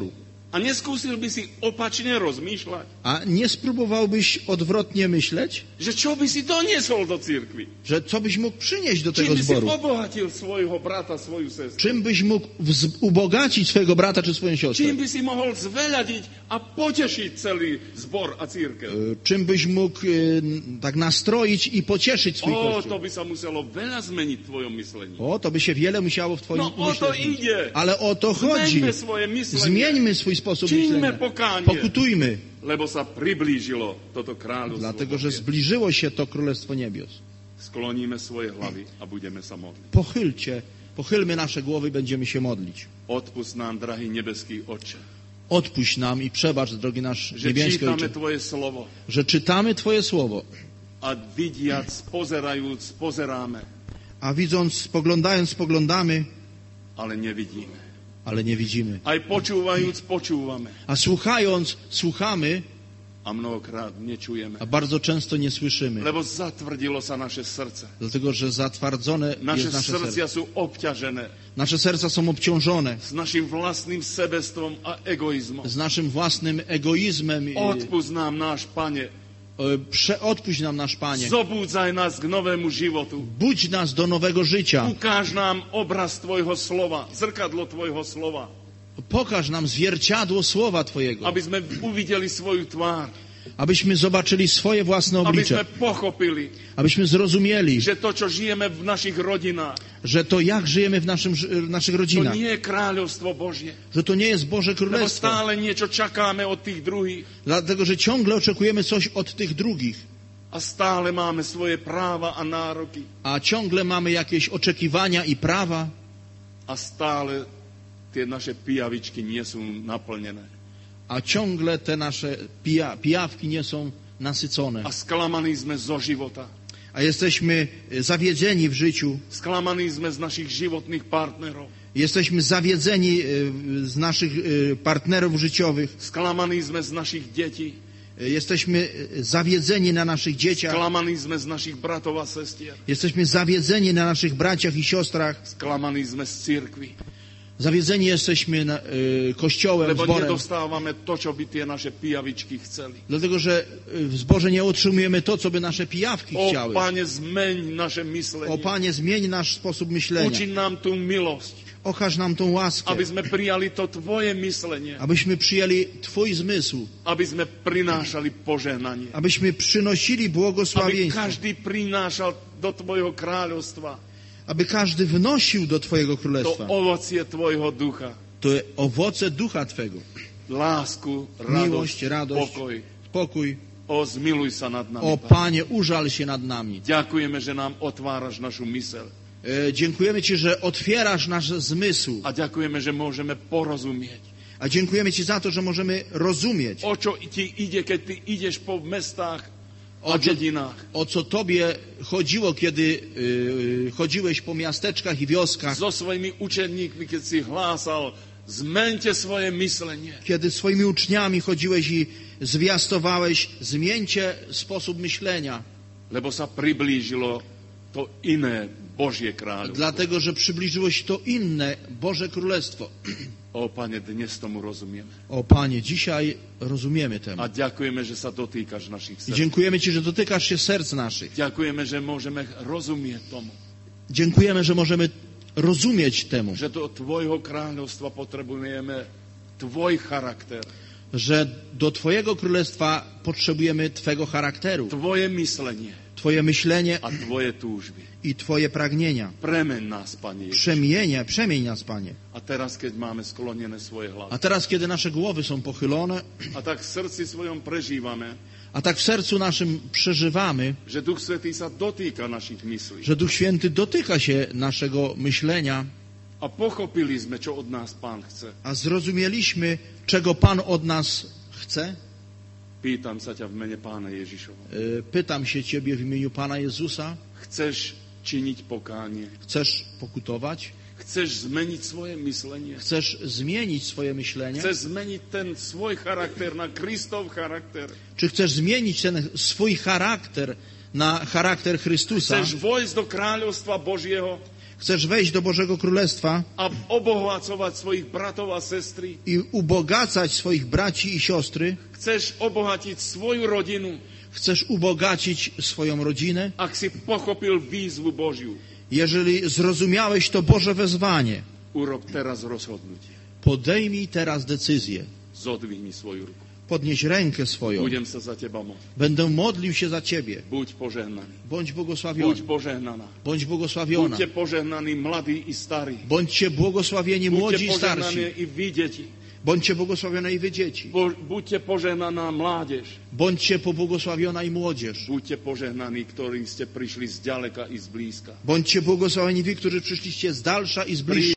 S2: A neskúsil by si opačne rozmýšľať?
S1: A nie spróbowałbyś odwrotnie myśleć,
S2: Že čo by si doniesol do cirkvi?
S1: że co byś mógł przynieść do
S2: Čím
S1: tego
S2: by si
S1: zboru?
S2: obohatil svojho brata, svoju sestru?
S1: Czym byś mógł wz- ubogacić swojego brata czy swoją siostrę?
S2: Čím by si mohol zveľadiť a potešiť celý zbor a církev?
S1: E, Czym byś mógł e, tak nastroić i pocieszyć swój
S2: O,
S1: kościół?
S2: to by sa muselo veľa zmeniť v tvojom myslení.
S1: O, to by się wiele musiało w twoim
S2: No o to
S1: umyśle zmienić.
S2: ide.
S1: Ale o to chodzi.
S2: Zmeňme svoje myslenie.
S1: Zmieńmy swój sposób
S2: Čiňme
S1: myślenia.
S2: pokánie.
S1: Pokutujmy,
S2: Lebo sa priblížilo toto kráľovstvo.
S1: dlatego że
S2: Božie.
S1: zbliżyło się to Królestwo Niebios.
S2: Skloníme svoje hlavy a budeme sa modliť.
S1: Pochylcie, pochylmy nasze głowy i będziemy się modlić.
S2: Odpust nám, drahý nebeský Otče,
S1: Odpuść nam i przebacz, drogi nasz
S2: že
S1: niebieski
S2: čítame
S1: Ojcze,
S2: Tvoje slovo
S1: że czytamy Twoje Słowo,
S2: a vidiac, pozerajúc, pozeráme,
S1: a widząc, spoglądając, spoglądamy,
S2: ale nevidíme.
S1: ale nie widzimy.
S2: Aj počúvajúc, počúvame
S1: A słuchając, słuchamy,
S2: a mnohokrát nečujeme.
S1: a bardzo często nie słyszymy.
S2: Lebo zatvrdilo sa naše srdce.
S1: Dlatego, że zatwardzone
S2: Naše
S1: jest nasze serce.
S2: srdcia sú obťažené
S1: Nasze serca są obciążone
S2: s našim vlastným sebestvom a egoizmom.
S1: z naszym własnym egoizmem. i-
S2: Odpust nám, náš Pane.
S1: e, Prze, odpuść nam, nasz Panie.
S2: Zobúdzaj nás k novému životu.
S1: Budź nas do nowego życia.
S2: Ukáž nám obraz Tvojho slova, zrkadlo Tvojho slova,
S1: Pokaż nam zwierciadło Słowa Twojego,
S2: aby sme uvideli svoju tvár,
S1: abyśmy zobaczyli swoje własne
S2: aby sme
S1: oblicze,
S2: pochopili,
S1: abyśmy zrozumieli,
S2: že to, čo žijeme v našich rodinách,
S1: że to jak żyjemy w, naszym, ży- w naszych
S2: to
S1: rodzinach,
S2: nie je kráľovstvo Božie.
S1: że to nie jest Boże
S2: Lebo
S1: Królestwo,
S2: stále niečo čakáme od tých druhých
S1: dlatego, że ciągle oczekujemy coś od tych drugich,
S2: a stále máme svoje práva a nároky
S1: a ciągle mamy jakieś oczekiwania i prawa,
S2: a stále tie naše pijavičky nie sú naplnené.
S1: a ciągle te nasze pija, pijawki nie są nasycone.
S2: A sklamaní sme zo života.
S1: A jesteśmy zawiedzeni w życiu,
S2: Sklamaní sme z našich životných partnerov.
S1: jesteśmy zawiedzeni e, z naszych e, partnerów życiowych,
S2: Sklamaní sme z našich detí.
S1: e, jesteśmy zawiedzeni na naszych dzieciach,
S2: Sklamaní sme z našich bratov a sestier.
S1: jesteśmy zawiedzeni na naszych braciach i siostrach,
S2: Sklamaní sme z cirkvi.
S1: zawiedzeni jesteśmy na, e, kościołem,
S2: Lebo
S1: zborem,
S2: nedostávame to, čo by tie naše pijavičky chceli.
S1: dlatego że e, w zborze nie otrzymujemy to, co by nasze pijawki
S2: O,
S1: chciały.
S2: Pane, zmeň naše
S1: O
S2: myslenie.
S1: Panie, zmień nasz sposób myślenia,
S2: Uči nám tú milosť,
S1: okaż nam tą łaskę,
S2: aby sme prijali to Tvoje myslenie,
S1: abyśmy przyjęli Twój zmysł,
S2: aby sme prinášali požehnanie,
S1: abyśmy przynosili
S2: aby
S1: błogosławieństwo,
S2: každý prinášal do Tvojho kráľovstva
S1: aby każdy wnosił do Twojego
S2: to
S1: Królestwa
S2: ovocie Tvojho ducha.
S1: to owoce Ducha Twego,
S2: Lásku,
S1: miłość,
S2: radosť,
S1: radość,
S2: pokoj.
S1: pokój.
S2: O, zmiluj sa nad nami,
S1: O
S2: Pane.
S1: Panie, użal się nad nami.
S2: Ďakujeme, že nám otváraš našu myseľ.
S1: E, dziękujemy Ci, że otwierasz nasz zmysł,
S2: A ďakujeme, že môžeme porozumieť.
S1: a dziękujemy Ci za to, że możemy rozumieć,
S2: O čo ti ide, keď ty ideš po mestách a
S1: o co,
S2: dedinách.
S1: o co Tobie chodziło, kiedy e, chodziłeś po miasteczkach i wioskach,
S2: So svojimi učeníkmi, keď si hlásal, zmente svoje myslenie.
S1: kiedy swoimi uczniami chodziłeś i zwiastowałeś, zmieńcie sposób myślenia,
S2: Lebo sa priblížilo to iné Božie kráľovstvo.
S1: dlatego, że przybliżyło się to inne Boże Królestwo.
S2: O, Pane, dnes tomu rozumieme.
S1: O Panie, dzisiaj rozumiemy temu.
S2: A ďakujeme, že sa dotýkaš našich
S1: I
S2: srdc.
S1: dziękujemy Ci, że dotykasz się serc naszych.
S2: Ďakujeme, že môžeme rozumieť tomu,
S1: Dziękujemy, że możemy rozumieć temu,
S2: že do Tvojho kráľovstva potrebujeme Tvoj charakter,
S1: że do Twojego Królestwa potrzebujemy Twego charakteru,
S2: Tvoje myslenie
S1: Twoje myślenie
S2: a Tvoje túžby.
S1: i Twoje pragnienia.
S2: Premeň nás, Pane Ježiš.
S1: Przemienie, przemień nas, Panie.
S2: A teraz, keď máme sklonené svoje hlavy,
S1: A teraz, kiedy nasze głowy są pochylone,
S2: a tak v srdci svojom prežívame,
S1: a tak w sercu naszym przeżywamy,
S2: že Duch Svätý sa dotýka našich myslí.
S1: że Duch Święty dotyka się naszego myślenia,
S2: A pochopili sme, čo od nás Pán chce.
S1: a zrozumieliśmy, czego Pan od nas chce.
S2: Pýtam sa ťa v mene Pána Ježišova.
S1: E, Pytam się Ciebie w imieniu Pana Jezusa,
S2: Chceš činiť pokánie?
S1: chcesz pokutować?
S2: Chceš zmeniť svoje myslenie?
S1: Chcesz zmienić swoje myślenie?
S2: Chceš zmeniť ten svoj charakter na Kristov charakter?
S1: Czy chcesz zmienić ten swój charakter na charakter Chrystusa?
S2: Chceš vojsť do kráľovstva Božieho?
S1: Chcesz wejść do Bożego Królestwa
S2: a obohacovať svojich bratov a sestry,
S1: i ubogacać swoich braci i siostry,
S2: chceš obohatiť svoju rodinu,
S1: chcesz ubogacić swoją rodzinę,
S2: ak si pochopil výzvu Božiu,
S1: jeżeli zrozumiałeś to Boże wezwanie,
S2: urob teraz rozhodnutie.
S1: podejmij teraz decyzję.
S2: Zodvihni svoju ruku.
S1: Podnieś rękę swoją.
S2: Budem sa za teba modliť.
S1: Będę modlił się za Ciebie.
S2: Buď požehnaný.
S1: Bądź
S2: Buď
S1: błogosławiony.
S2: požehnaná.
S1: Bądź błogosławiona.
S2: Buďte požehnaní mladí i starí.
S1: Bądźcie błogosławieni młodzi
S2: Buďte
S1: i starsi.
S2: požehnaní i vy, deti.
S1: Bądźcie błogosławione i wy dzieci.
S2: Bo, buďte požehnaná mládež.
S1: Bądźcie pobłogosławiona i młodzież.
S2: Buďte požehnaní, ktorí ste prišli z ďaleka i z blízka.
S1: Bądźcie błogosławieni wy, którzy przyszliście z dalsza i z bliższa.